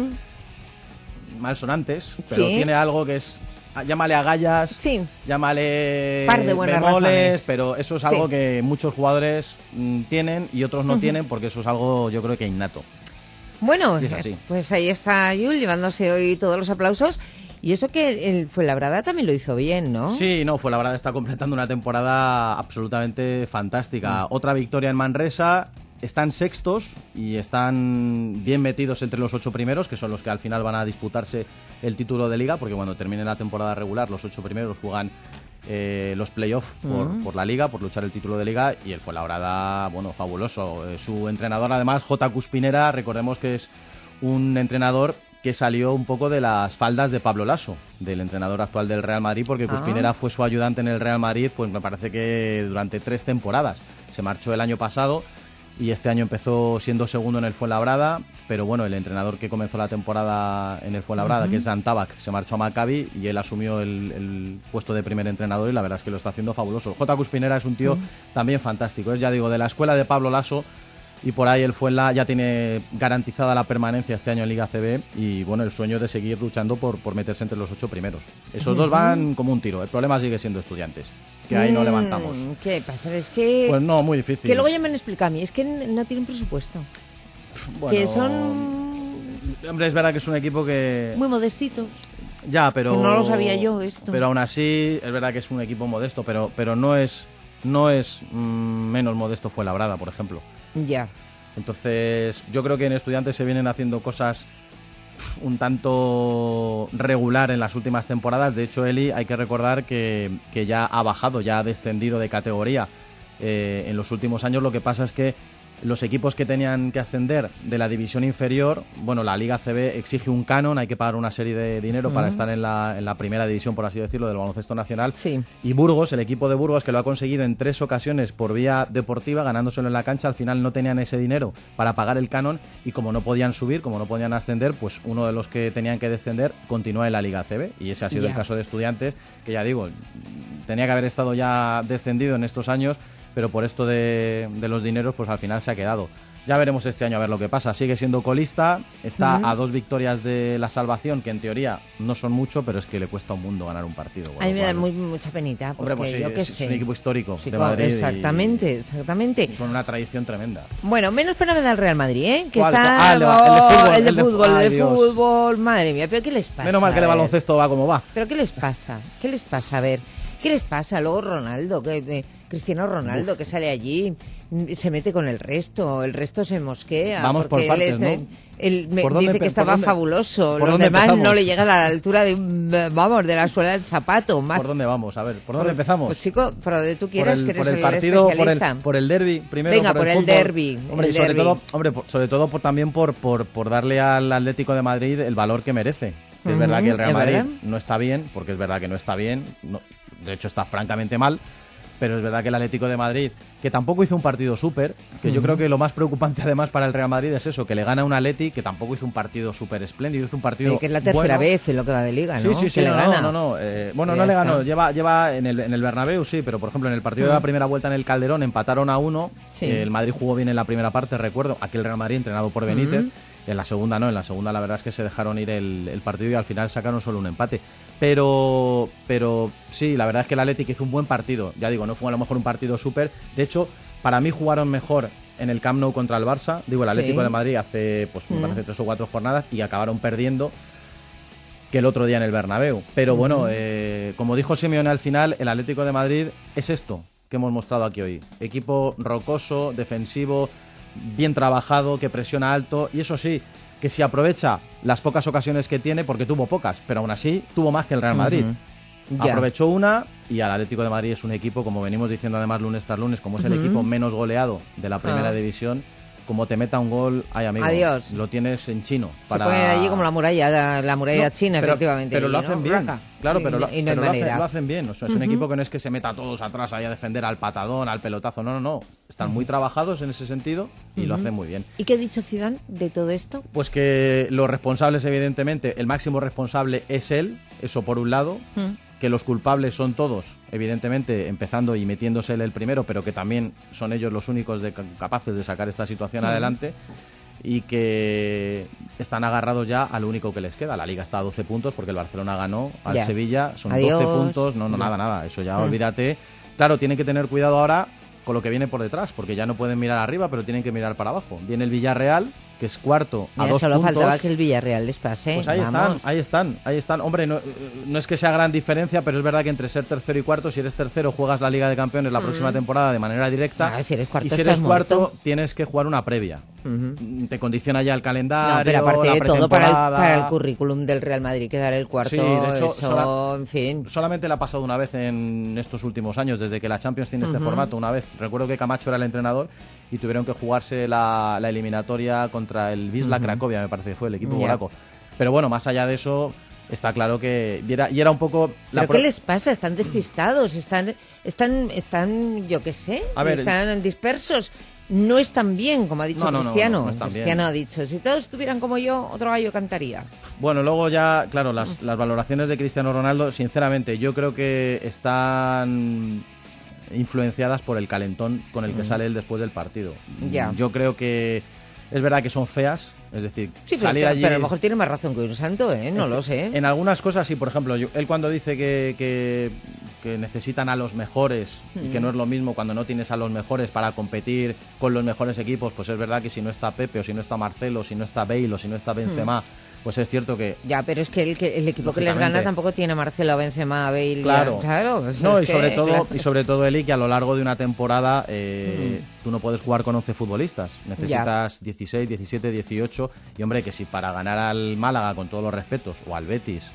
malsonantes, pero tiene algo que es... Llámale agallas, llámale par de buenas bemoles, razones. pero eso es algo que muchos jugadores tienen y otros no tienen, porque eso es algo, yo creo que innato. Bueno, Y es así. pues ahí está Jules llevándose hoy todos los aplausos. Y eso que el Fuenlabrada también lo hizo bien, ¿no? Sí, Fuenlabrada está completando una temporada absolutamente fantástica. Otra victoria en Manresa. Están sextos y están bien metidos entre los 8 primeros, que son los que al final van a disputarse el título de Liga, porque cuando termine la temporada regular, los 8 primeros juegan los playoffs por la Liga, por luchar el título de Liga, y el Fuenlabrada, bueno, fabuloso. Su entrenador, además, J. Cuspinera, recordemos que es un entrenador que salió un poco de las faldas de Pablo Laso, del entrenador actual del Real Madrid, porque Cuspinera fue su ayudante en el Real Madrid, pues me parece que durante 3 temporadas. Se marchó el año pasado y este año empezó siendo segundo en el Fuenlabrada, pero bueno, el entrenador que comenzó la temporada en el Fuenlabrada, que es Dan Tabak, se marchó a Maccabi y él asumió el puesto de primer entrenador y la verdad es que lo está haciendo fabuloso. J. Cuspinera es un tío también fantástico, es, ya digo, de la escuela de Pablo Laso, y por ahí el Fuenla ya tiene garantizada la permanencia este año en Liga CB y bueno, el sueño de seguir luchando por meterse entre los 8 primeros. Esos dos van como un tiro, el problema sigue siendo Estudiantes, que ahí no levantamos. ¿Qué pasa? Es que... Pues no, muy difícil. Que luego ya me han explicado a mí, es que no tienen presupuesto. Bueno, que son... Hombre, es verdad que es un equipo que... muy modestitos. Ya, pero... Que no lo sabía yo esto. Pero aún así, es verdad que es un equipo modesto, pero no es menos modesto Fuenlabrada, por ejemplo. Ya. Entonces, yo creo que en Estudiantes se vienen haciendo cosas un tanto regular en las últimas temporadas. De hecho, Eli, hay que recordar que ya ha bajado, ya ha descendido de categoría en los últimos años. Lo que pasa es que los equipos que tenían que ascender de la división inferior, bueno, la Liga CB exige un canon, hay que pagar una serie de dinero para estar en la primera división, por así decirlo, del baloncesto nacional. Sí. Y Burgos, el equipo de Burgos, que lo ha conseguido en 3 ocasiones por vía deportiva, ganándoselo en la cancha, al final no tenían ese dinero para pagar el canon y como no podían subir, como no podían ascender, pues uno de los que tenían que descender continúa en la Liga CB. Y ese ha sido el caso de Estudiantes, que ya digo, tenía que haber estado ya descendido en estos años, pero por esto de los dineros, pues al final se ha quedado. Ya veremos este año a ver lo que pasa. Sigue siendo colista, está a 2 victorias de la salvación, que en teoría no son mucho, pero es que le cuesta un mundo ganar un partido. A mí me da mucha penita, porque hombre, pues sí, yo qué es sé. un equipo histórico de Madrid. Exactamente. Con una tradición tremenda. Bueno, menos pena me da el Real Madrid, ¿eh? Que ¿Cuál? está... El de fútbol, madre mía, pero ¿qué les pasa? Menos mal que de baloncesto va como va. ¿Pero qué les pasa? ¿Qué les pasa? A ver, ¿qué les pasa? Luego Ronaldo, Cristiano Ronaldo, que sale allí, se mete con el resto se mosquea. Vamos por partes, ¿no? Él dice que estaba fabuloso, los demás no le llegan a la altura de la suela del zapato. Más. ¿Por dónde vamos? A ver, ¿por dónde empezamos? Pues chico, por donde tú quieras, que eres el partido, especialista. por el derbi, primero. Venga, por el fútbol. derbi. Hombre, sobre todo también por darle al Atlético de Madrid el valor que merece. Es verdad que el Real Madrid no está bien, porque es verdad que no está bien, de hecho está francamente mal, pero es verdad que el Atlético de Madrid, que tampoco hizo un partido súper, que yo creo que lo más preocupante además para el Real Madrid es eso, que le gana un Atleti que tampoco hizo un partido súper espléndido, hizo un partido que es la tercera bueno. vez en lo que va de Liga, ¿no? Sí, que le gana. Bueno, no le ganó, lleva en el Bernabéu, sí, pero por ejemplo en el partido de la primera vuelta en el Calderón empataron a 1, el Madrid jugó bien en la primera parte, recuerdo, aquel Real Madrid entrenado por Benítez. En la segunda no, en la segunda la verdad es que se dejaron ir el partido y al final sacaron solo un empate. Pero sí, la verdad es que el Atlético hizo un buen partido. Ya digo, no fue a lo mejor un partido súper. De hecho, para mí jugaron mejor en el Camp Nou contra el Barça. Digo, el Atlético de Madrid hace, pues me parece 3 o 4 jornadas y acabaron perdiendo. que el otro día en el Bernabéu. Pero bueno, como dijo Simeone al final, el Atlético de Madrid es esto que hemos mostrado aquí hoy. Equipo rocoso, defensivo, bien trabajado, que presiona alto, y eso sí, que si aprovecha las pocas ocasiones que tiene, porque tuvo pocas, pero aún así tuvo más que el Real Madrid. Aprovechó una, y al Atlético de Madrid es un equipo, como venimos diciendo además lunes tras lunes, como es el equipo menos goleado de la primera división. Como te meta un gol, ay amigo, adiós. Lo tienes en chino. Se ponen allí como la muralla china, efectivamente. Pero lo allí, hacen ¿no? bien, claro, pero, y no lo hacen bien. O sea, es un equipo que no es que se meta a todos atrás ahí a defender al patadón, al pelotazo, no. Están muy trabajados en ese sentido y lo hacen muy bien. ¿Y qué ha dicho Zidane de todo esto? Pues que los responsables, evidentemente, el máximo responsable es él, eso por un lado. Que los culpables son todos, evidentemente, empezando y metiéndose él el primero, pero que también son ellos los únicos capaces de sacar esta situación adelante, y que están agarrados ya al único que les queda. La Liga está a 12 puntos porque el Barcelona ganó al Sevilla, son 12 puntos, nada, eso ya olvídate. Claro, tienen que tener cuidado ahora con lo que viene por detrás, porque ya no pueden mirar arriba, pero tienen que mirar para abajo. Viene el Villarreal, que es cuarto a 2 solo puntos. Faltaba que el Villarreal les pase. Pues ahí están. Hombre, no es que sea gran diferencia, pero es verdad que entre ser tercero y cuarto, si eres tercero juegas la Liga de Campeones la próxima temporada de manera directa. Si eres cuarto, y si eres cuarto muerto. Tienes que jugar una previa. Te condiciona ya el calendario, no, pero aparte la de todo, pretemporada. para el currículum del Real Madrid quedar el cuarto, Sí, de hecho, eso, en fin. Solamente le ha pasado una vez en estos últimos años, desde que la Champions tiene este formato, una vez. Recuerdo que Camacho era el entrenador y tuvieron que jugarse la eliminatoria contra el Wisla Cracovia, me parece que fue el equipo polaco. Pero bueno, más allá de eso, está claro que... Y era un poco... ¿Pero qué les pasa? Están despistados, están yo qué sé, están dispersos. No están bien, como ha dicho Cristiano. No están Cristiano bien. ha dicho, si todos estuvieran como yo, otro gallo cantaría. Bueno, luego ya, claro, las valoraciones de Cristiano Ronaldo, sinceramente, yo creo que están influenciadas por el calentón con el que sale él después del partido. Yo creo que es verdad que son feas, es decir, salir allí... Pero a lo mejor tiene más razón que un santo, no lo sé. En algunas cosas sí, por ejemplo, él cuando dice que necesitan a los mejores y que no es lo mismo cuando no tienes a los mejores para competir con los mejores equipos, pues es verdad que si no está Pepe o si no está Marcelo, si no está Bale o si no está Benzema, pues es cierto que... Ya, pero es que el equipo que les gana tampoco tiene a Marcelo, a Benzema, a Bale... Claro, no, y sobre todo, Eli, que a lo largo de una temporada tú no puedes jugar con 11 futbolistas. Necesitas 16, 17, 18... Y hombre, que si para ganar al Málaga, con todos los respetos, o al Betis,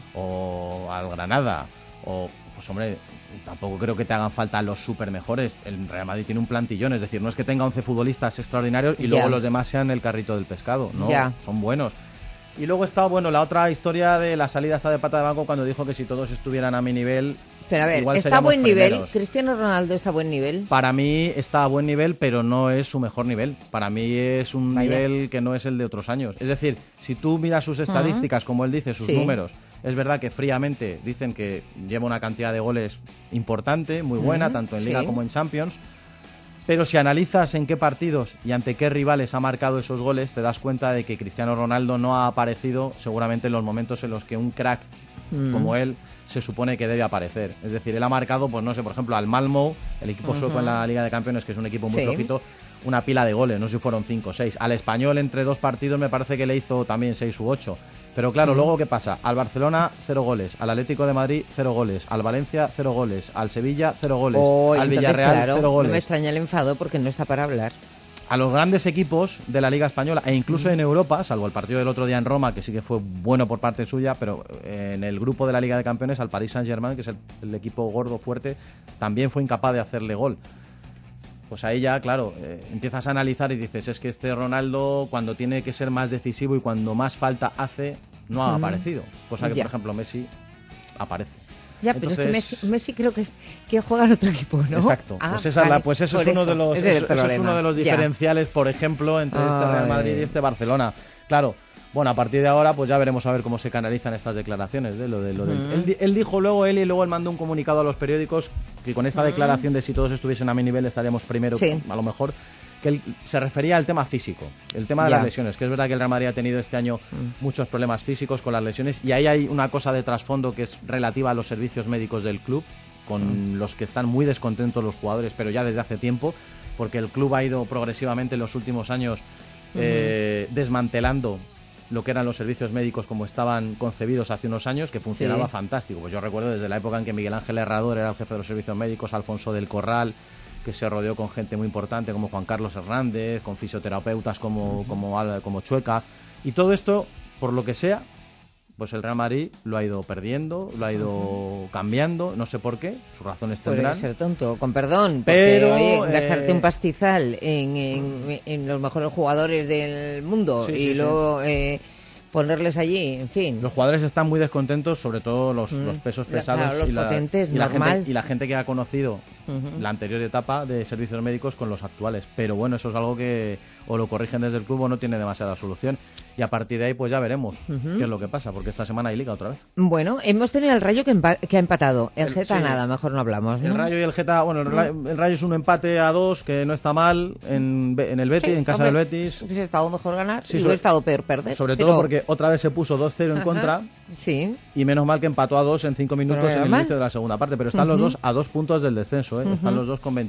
o al Granada, o... Pues hombre, tampoco creo que te hagan falta los super mejores. El Real Madrid tiene un plantillón, es decir, no es que tenga 11 futbolistas extraordinarios y luego los demás sean el carrito del pescado, no, son buenos. Y luego está, la otra historia de la salida esta de pata de banco cuando dijo que si todos estuvieran a mi nivel... Pero a ver, igual ¿está a buen nivel? Primeros. ¿Cristiano Ronaldo está a buen nivel? Para mí está a buen nivel, pero no es su mejor nivel. Para mí es un nivel que no es el de otros años. Es decir, si tú miras sus estadísticas, como él dice, sus números, es verdad que fríamente dicen que lleva una cantidad de goles importante, muy buena, tanto en Liga como en Champions. Pero si analizas en qué partidos y ante qué rivales ha marcado esos goles, te das cuenta de que Cristiano Ronaldo no ha aparecido seguramente en los momentos en los que un crack como él se supone que debe aparecer. Es decir, él ha marcado, pues no sé, por ejemplo, al Malmö, el equipo sueco en la Liga de Campeones, que es un equipo muy flojito, una pila de goles, no sé si fueron 5 o 6. Al Español, entre 2 partidos, me parece que le hizo también 6 u 8. Pero claro, luego ¿qué pasa? Al Barcelona, 0 goles. Al Atlético de Madrid, 0 goles. Al Valencia, 0 goles. Al Sevilla, 0 goles. Al Villarreal, 0 goles. No me extraña el enfado porque no está para hablar. A los grandes equipos de la Liga Española e incluso en Europa, salvo el partido del otro día en Roma, que sí que fue bueno por parte suya, pero en el grupo de la Liga de Campeones, al Paris Saint-Germain, que es el equipo gordo, fuerte, también fue incapaz de hacerle gol. Pues ahí ya, claro, empiezas a analizar y dices, es que este Ronaldo, cuando tiene que ser más decisivo y cuando más falta hace, no ha aparecido. Cosa que, por ejemplo, Messi aparece. Ya, pero entonces... es que Messi creo que juega en otro equipo, ¿no? Exacto. Pues eso es uno de los diferenciales, por ejemplo, entre este Real Madrid y este Barcelona. Claro, bueno, a partir de ahora pues ya veremos a ver cómo se canalizan estas declaraciones. Él dijo luego, él mandó un comunicado a los periódicos que con esta declaración de si todos estuviesen a mi nivel estaríamos primero, a lo mejor, que él se refería al tema físico, el tema de las lesiones, que es verdad que el Real Madrid ha tenido este año muchos problemas físicos con las lesiones, y ahí hay una cosa de trasfondo que es relativa a los servicios médicos del club, con los que están muy descontentos los jugadores, pero ya desde hace tiempo, porque el club ha ido progresivamente en los últimos años desmantelando lo que eran los servicios médicos como estaban concebidos hace unos años, que funcionaba Sí. fantástico. Pues yo recuerdo desde la época en que Miguel Ángel Herrador era el jefe de los servicios médicos, Alfonso del Corral, que se rodeó con gente muy importante como Juan Carlos Hernández, con fisioterapeutas como Chueca, y todo esto, por lo que sea, pues el Real Madrid lo ha ido perdiendo, lo ha ido cambiando, no sé por qué, sus razones tendrán. Puede ser tonto, con perdón, Pero, porque oye, gastarte un pastizal en los mejores jugadores del mundo y luego ponerles allí, en fin. Los jugadores están muy descontentos, sobre todo los pesos pesados, claro, los potentes, y normal. la gente que ha conocido la anterior etapa de servicios médicos con los actuales. Pero bueno, eso es algo que o lo corrigen desde el club o no tiene demasiada solución. Y a partir de ahí pues ya veremos qué es lo que pasa, porque esta semana hay Liga otra vez. Bueno, hemos tenido el Rayo que ha empatado. El Geta sí. nada, mejor no hablamos, ¿no? El Rayo y el Geta, bueno, el Rayo es un empate a 2, que no está mal en el Betis, Sí, en casa hombre, del Betis. Hubiese estado mejor ganar Sí, y hubiese estado peor perder. Sobre pero- todo porque otra vez se puso 2-0 en Ajá, contra. Sí. Y menos mal que empató a 2 en 5 minutos en el normal. inicio de la segunda parte. Pero están los Ujú. dos a 2 puntos del descenso, ¿eh? Están Ujú. los dos con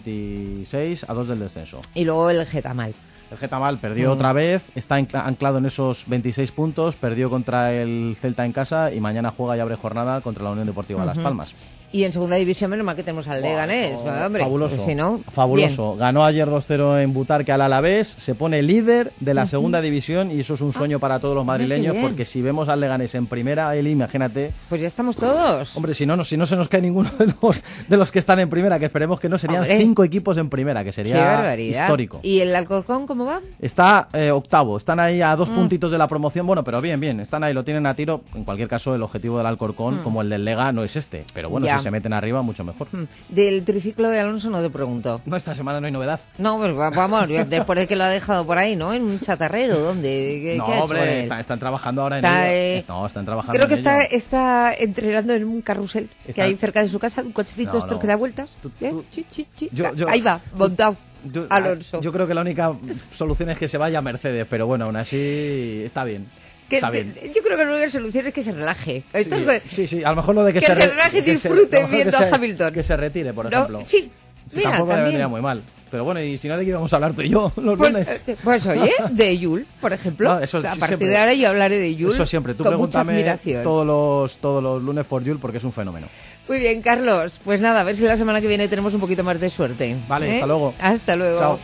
26 a 2 del descenso. Y luego el Geta mal. El Geta mal perdió otra vez, está anclado en esos 26 puntos, perdió contra el Celta en casa y mañana juega y abre jornada contra la Unión Deportiva Las Ujú. Palmas. Y en segunda división, menos mal que tenemos al Leganés. Hombre, Fabuloso, pues si no, fabuloso. Ganó ayer 2-0 en Butarque al Alavés, se pone líder de la Ujú. segunda división y eso es un sueño para todos los madrileños, qué bien. porque si vemos al Leganés en primera, Eli, imagínate. Pues ya estamos todos. Hombre, si no se nos cae ninguno de los que están en primera, que esperemos que no, serían Hombre. 5 equipos en primera, que Qué sería barbaridad. histórico. ¿Y el Alcorcón cómo va? Está octavo, están ahí a 2 puntitos de la promoción, bueno, pero bien, están ahí, lo tienen a tiro. En cualquier caso, el objetivo del Alcorcón, como el del Lega, no es este, pero bueno, Ya. si se meten arriba, mucho mejor. Del triciclo de Alonso no te pregunto. No, esta semana no hay novedad. No, pues vamos, después de que lo ha dejado por ahí, ¿no? En un chatarrero, ¿dónde? ¿Qué No, ha hecho con hombre, él? están trabajando ahora en Está, ello. No, están trabajando Creo que en ello. está entrenando en un carrusel que Está- hay cerca de su casa, un cochecito No, estos no. que da vueltas. Chi, chi, chi. Yo- Ahí va, montado. Alonso. Yo creo que la única solución es que se vaya a Mercedes, pero bueno, aún así está bien. Está bien. Yo creo que la única solución es que se relaje. Esto es Sí, a lo mejor lo de que, que se relaje y que se- disfrute a lo mejor viendo que a se- Hamilton. Que se retire, por ¿No? ejemplo. Sí, mira, tampoco le también. vendría muy mal. Pero bueno, y si no, ¿de qué íbamos a hablar tú y yo los Pues, lunes? pues oye, de Yul, por ejemplo. No, eso a sí, partir siempre. de ahora yo hablaré de Yul Eso siempre. Tú con mucha pregúntame admiración. todos los lunes por Yul porque es un fenómeno. Muy bien, Carlos. Pues nada, a ver si la semana que viene tenemos un poquito más de suerte. Vale, hasta luego. Hasta luego. Chao.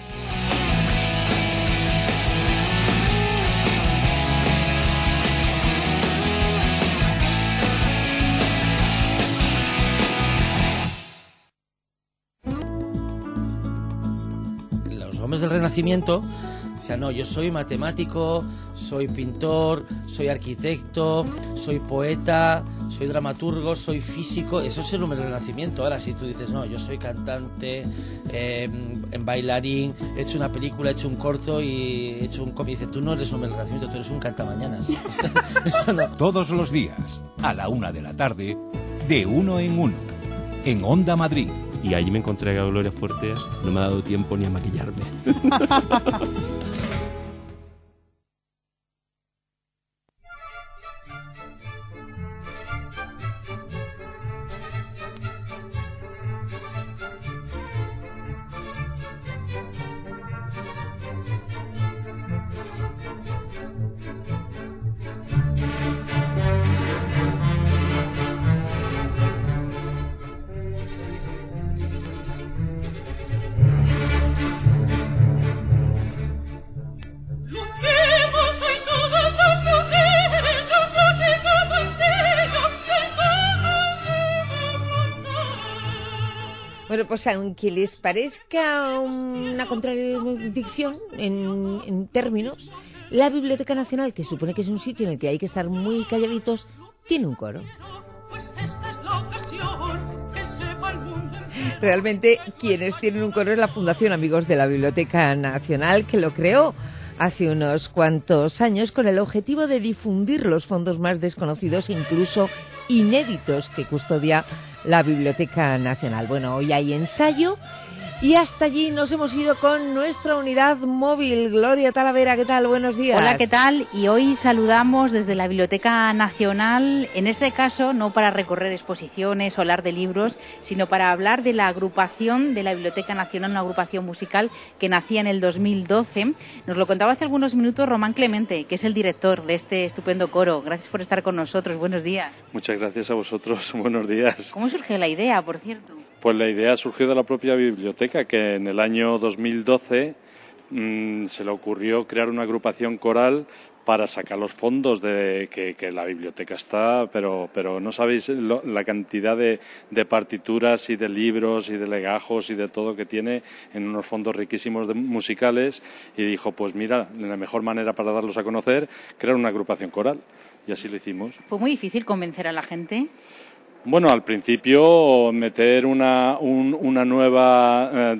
Los hombres del Renacimiento decían, no, yo soy matemático, soy pintor, soy arquitecto, soy poeta, soy dramaturgo, soy físico. Eso es el hombre del Renacimiento. Ahora, si tú dices, no, yo soy cantante, en bailarín, he hecho una película, he hecho un corto y he hecho un cómic, dices, tú no eres un hombre del Renacimiento, tú eres un cantamañanas. Eso no. Todos los días, a la 1 de la tarde, de Uno en Uno, en Onda Madrid. Y allí me encontré a Gloria Fuertes, no me ha dado tiempo ni a maquillarme. Luchemos hoy todas las mujeres, la música mantenga el Bueno, pues aunque les parezca una contradicción en términos, la Biblioteca Nacional, que supone que es un sitio en el que hay que estar muy calladitos, tiene un coro. pues esta es la ocasión que sepa el mundo. Realmente quienes tienen un coro es la Fundación Amigos de la Biblioteca Nacional, que lo creó hace unos cuantos años con el objetivo de difundir los fondos más desconocidos e incluso inéditos que custodia la Biblioteca Nacional. Bueno, hoy hay ensayo Y hasta allí nos hemos ido con nuestra unidad móvil. Gloria Talavera, ¿qué tal? Buenos días. Hola, ¿qué tal? Y hoy saludamos desde la Biblioteca Nacional, en este caso no para recorrer exposiciones o hablar de libros, sino para hablar de la agrupación de la Biblioteca Nacional, una agrupación musical que nacía en el 2012. Nos lo contaba hace algunos minutos Román Clemente, que es el director de este estupendo coro. Gracias por estar con nosotros. Buenos días. Muchas gracias a vosotros. Buenos días. ¿Cómo surge la idea, por cierto? Pues la idea surgió de la propia biblioteca, que en el año 2012 se le ocurrió crear una agrupación coral para sacar los fondos de que la biblioteca está, pero no sabéis la cantidad de partituras y de libros y de legajos y de todo que tiene en unos fondos riquísimos musicales, y dijo, pues mira, la mejor manera para darlos a conocer, crear una agrupación coral, y así lo hicimos. ¿Fue muy difícil convencer a la gente? Bueno, al principio meter una nueva,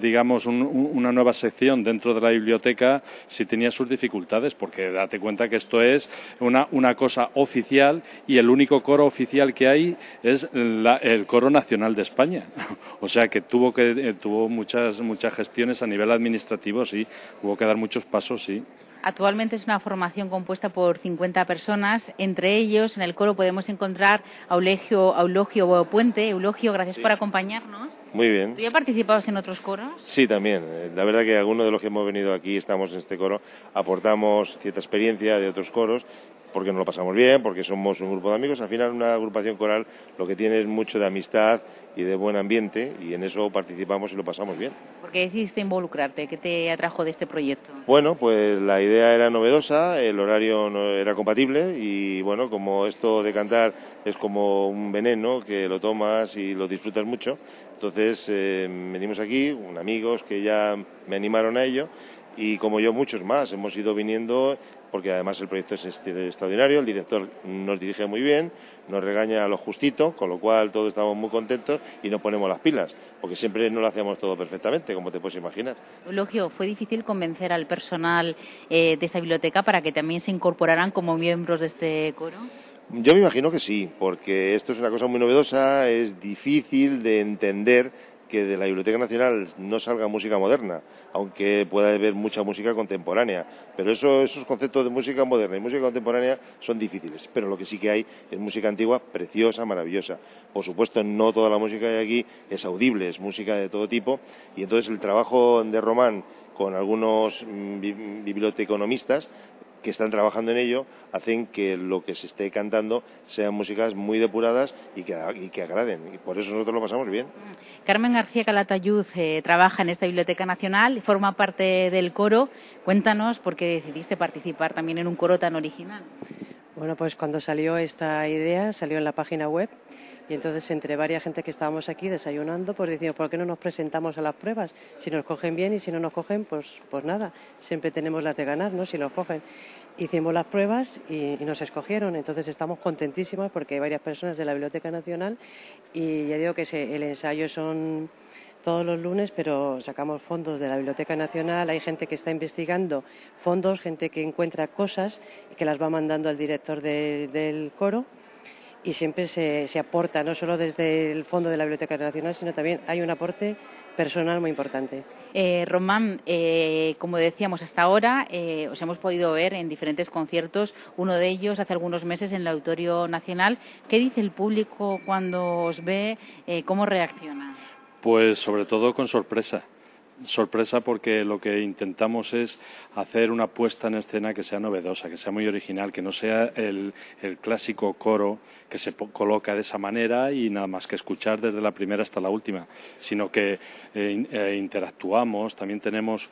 una nueva sección dentro de la biblioteca sí tenía sus dificultades, porque date cuenta que esto es una cosa oficial y el único coro oficial que hay es el Coro Nacional de España. O sea que tuvo muchas gestiones a nivel administrativo, sí, hubo que dar muchos pasos, sí. Actualmente es una formación compuesta por 50 personas. Entre ellos, en el coro podemos encontrar a Eulogio Puente. Eulogio, gracias por acompañarnos. Muy bien. ¿Tú ya participabas en otros coros? Sí, también. La verdad que algunos de los que hemos venido aquí, estamos en este coro, aportamos cierta experiencia de otros coros, porque nos lo pasamos bien, porque somos un grupo de amigos. Al final, una agrupación coral lo que tiene es mucho de amistad y de buen ambiente, y en eso participamos y lo pasamos bien. ¿Por qué decidiste involucrarte? ¿Qué te atrajo de este proyecto? Bueno, pues la idea era novedosa, el horario no era compatible, y bueno, como esto de cantar es como un veneno que lo tomas y lo disfrutas mucho, entonces venimos aquí, amigos que ya me animaron a ello, y como yo muchos más hemos ido viniendo, porque además el proyecto es extraordinario, el director nos dirige muy bien, nos regaña a lo justito, con lo cual todos estamos muy contentos y nos ponemos las pilas, porque siempre no lo hacemos todo perfectamente, como te puedes imaginar. Eulogio, ¿fue difícil convencer al personal de esta biblioteca para que también se incorporaran como miembros de este coro? Yo me imagino que sí, porque esto es una cosa muy novedosa, es difícil de entender que de la Biblioteca Nacional no salga música moderna, aunque pueda haber mucha música contemporánea, pero esos conceptos de música moderna y música contemporánea son difíciles, pero lo que sí que hay es música antigua preciosa, maravillosa. Por supuesto, no toda la música que hay aquí es audible, es música de todo tipo, y entonces el trabajo de Román con algunos biblioteconomistas que están trabajando en ello, hacen que lo que se esté cantando sean músicas muy depuradas y que agraden, y por eso nosotros lo pasamos bien. Carmen García Calatayud trabaja en esta Biblioteca Nacional, forma parte del coro. Cuéntanos por qué decidiste participar también en un coro tan original. Bueno, pues cuando salió esta idea, salió en la página web, y entonces entre varias gente que estábamos aquí desayunando, pues decimos, ¿por qué no nos presentamos a las pruebas? Si nos cogen bien, y si no nos cogen, pues nada, siempre tenemos las de ganar, ¿no? Si nos cogen. Hicimos las pruebas y nos escogieron, entonces estamos contentísimos porque hay varias personas de la Biblioteca Nacional, y ya digo que el ensayo son todos los lunes, pero sacamos fondos de la Biblioteca Nacional, hay gente que está investigando fondos, gente que encuentra cosas y que las va mandando al director del coro, y siempre se aporta, no solo desde el fondo de la Biblioteca Nacional, sino también hay un aporte personal muy importante. Román, como decíamos hasta ahora, os hemos podido ver en diferentes conciertos, uno de ellos hace algunos meses en el Auditorio Nacional. ¿Qué dice el público cuando os ve? ¿Cómo reacciona? Pues sobre todo con sorpresa porque lo que intentamos es hacer una puesta en escena que sea novedosa, que sea muy original, que no sea el clásico coro que se coloca de esa manera y nada más que escuchar desde la primera hasta la última, sino que interactuamos, también tenemos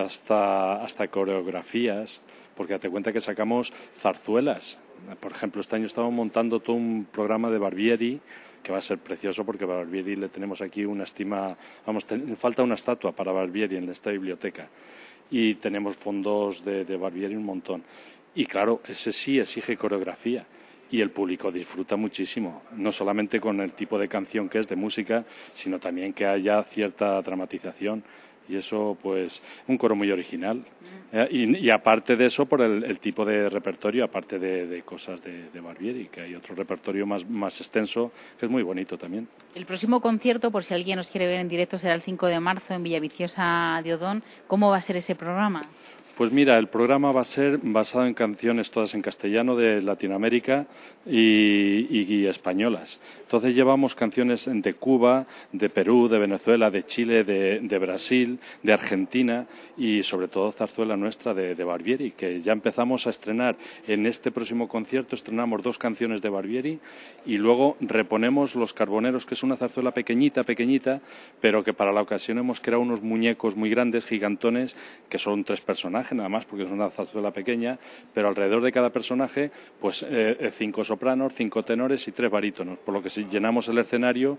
hasta coreografías, porque date cuenta que sacamos zarzuelas. Por ejemplo, este año estamos montando todo un programa de Barbieri, que va a ser precioso, porque a Barbieri le tenemos aquí una estima, falta una estatua para Barbieri en esta biblioteca, y tenemos fondos de Barbieri un montón, y claro, ese sí exige coreografía, y el público disfruta muchísimo, no solamente con el tipo de canción que es de música, sino también que haya cierta dramatización, y eso pues un coro muy original. Y aparte de eso, por el tipo de repertorio, aparte de cosas de Barbieri, que hay otro repertorio más extenso que es muy bonito también. El próximo concierto, por si alguien nos quiere ver en directo, será el 5 de marzo en Villaviciosa de Odón. ¿Cómo va a ser ese programa? Pues mira, el programa va a ser basado en canciones todas en castellano de Latinoamérica y españolas. Entonces llevamos canciones de Cuba, de Perú, de Venezuela, de Chile, de Brasil, de Argentina y sobre todo zarzuela nuestra de Barbieri, que ya empezamos a estrenar en este próximo concierto. Estrenamos 2 canciones de Barbieri y luego reponemos Los Carboneros, que es una zarzuela pequeñita, pero que para la ocasión hemos creado unos muñecos muy grandes, gigantones, que son 3 personajes nada más, porque es una zarzuela pequeña, pero alrededor de cada personaje, pues 5 sopranos, 5 tenores y 3 barítonos, por lo que si llenamos el escenario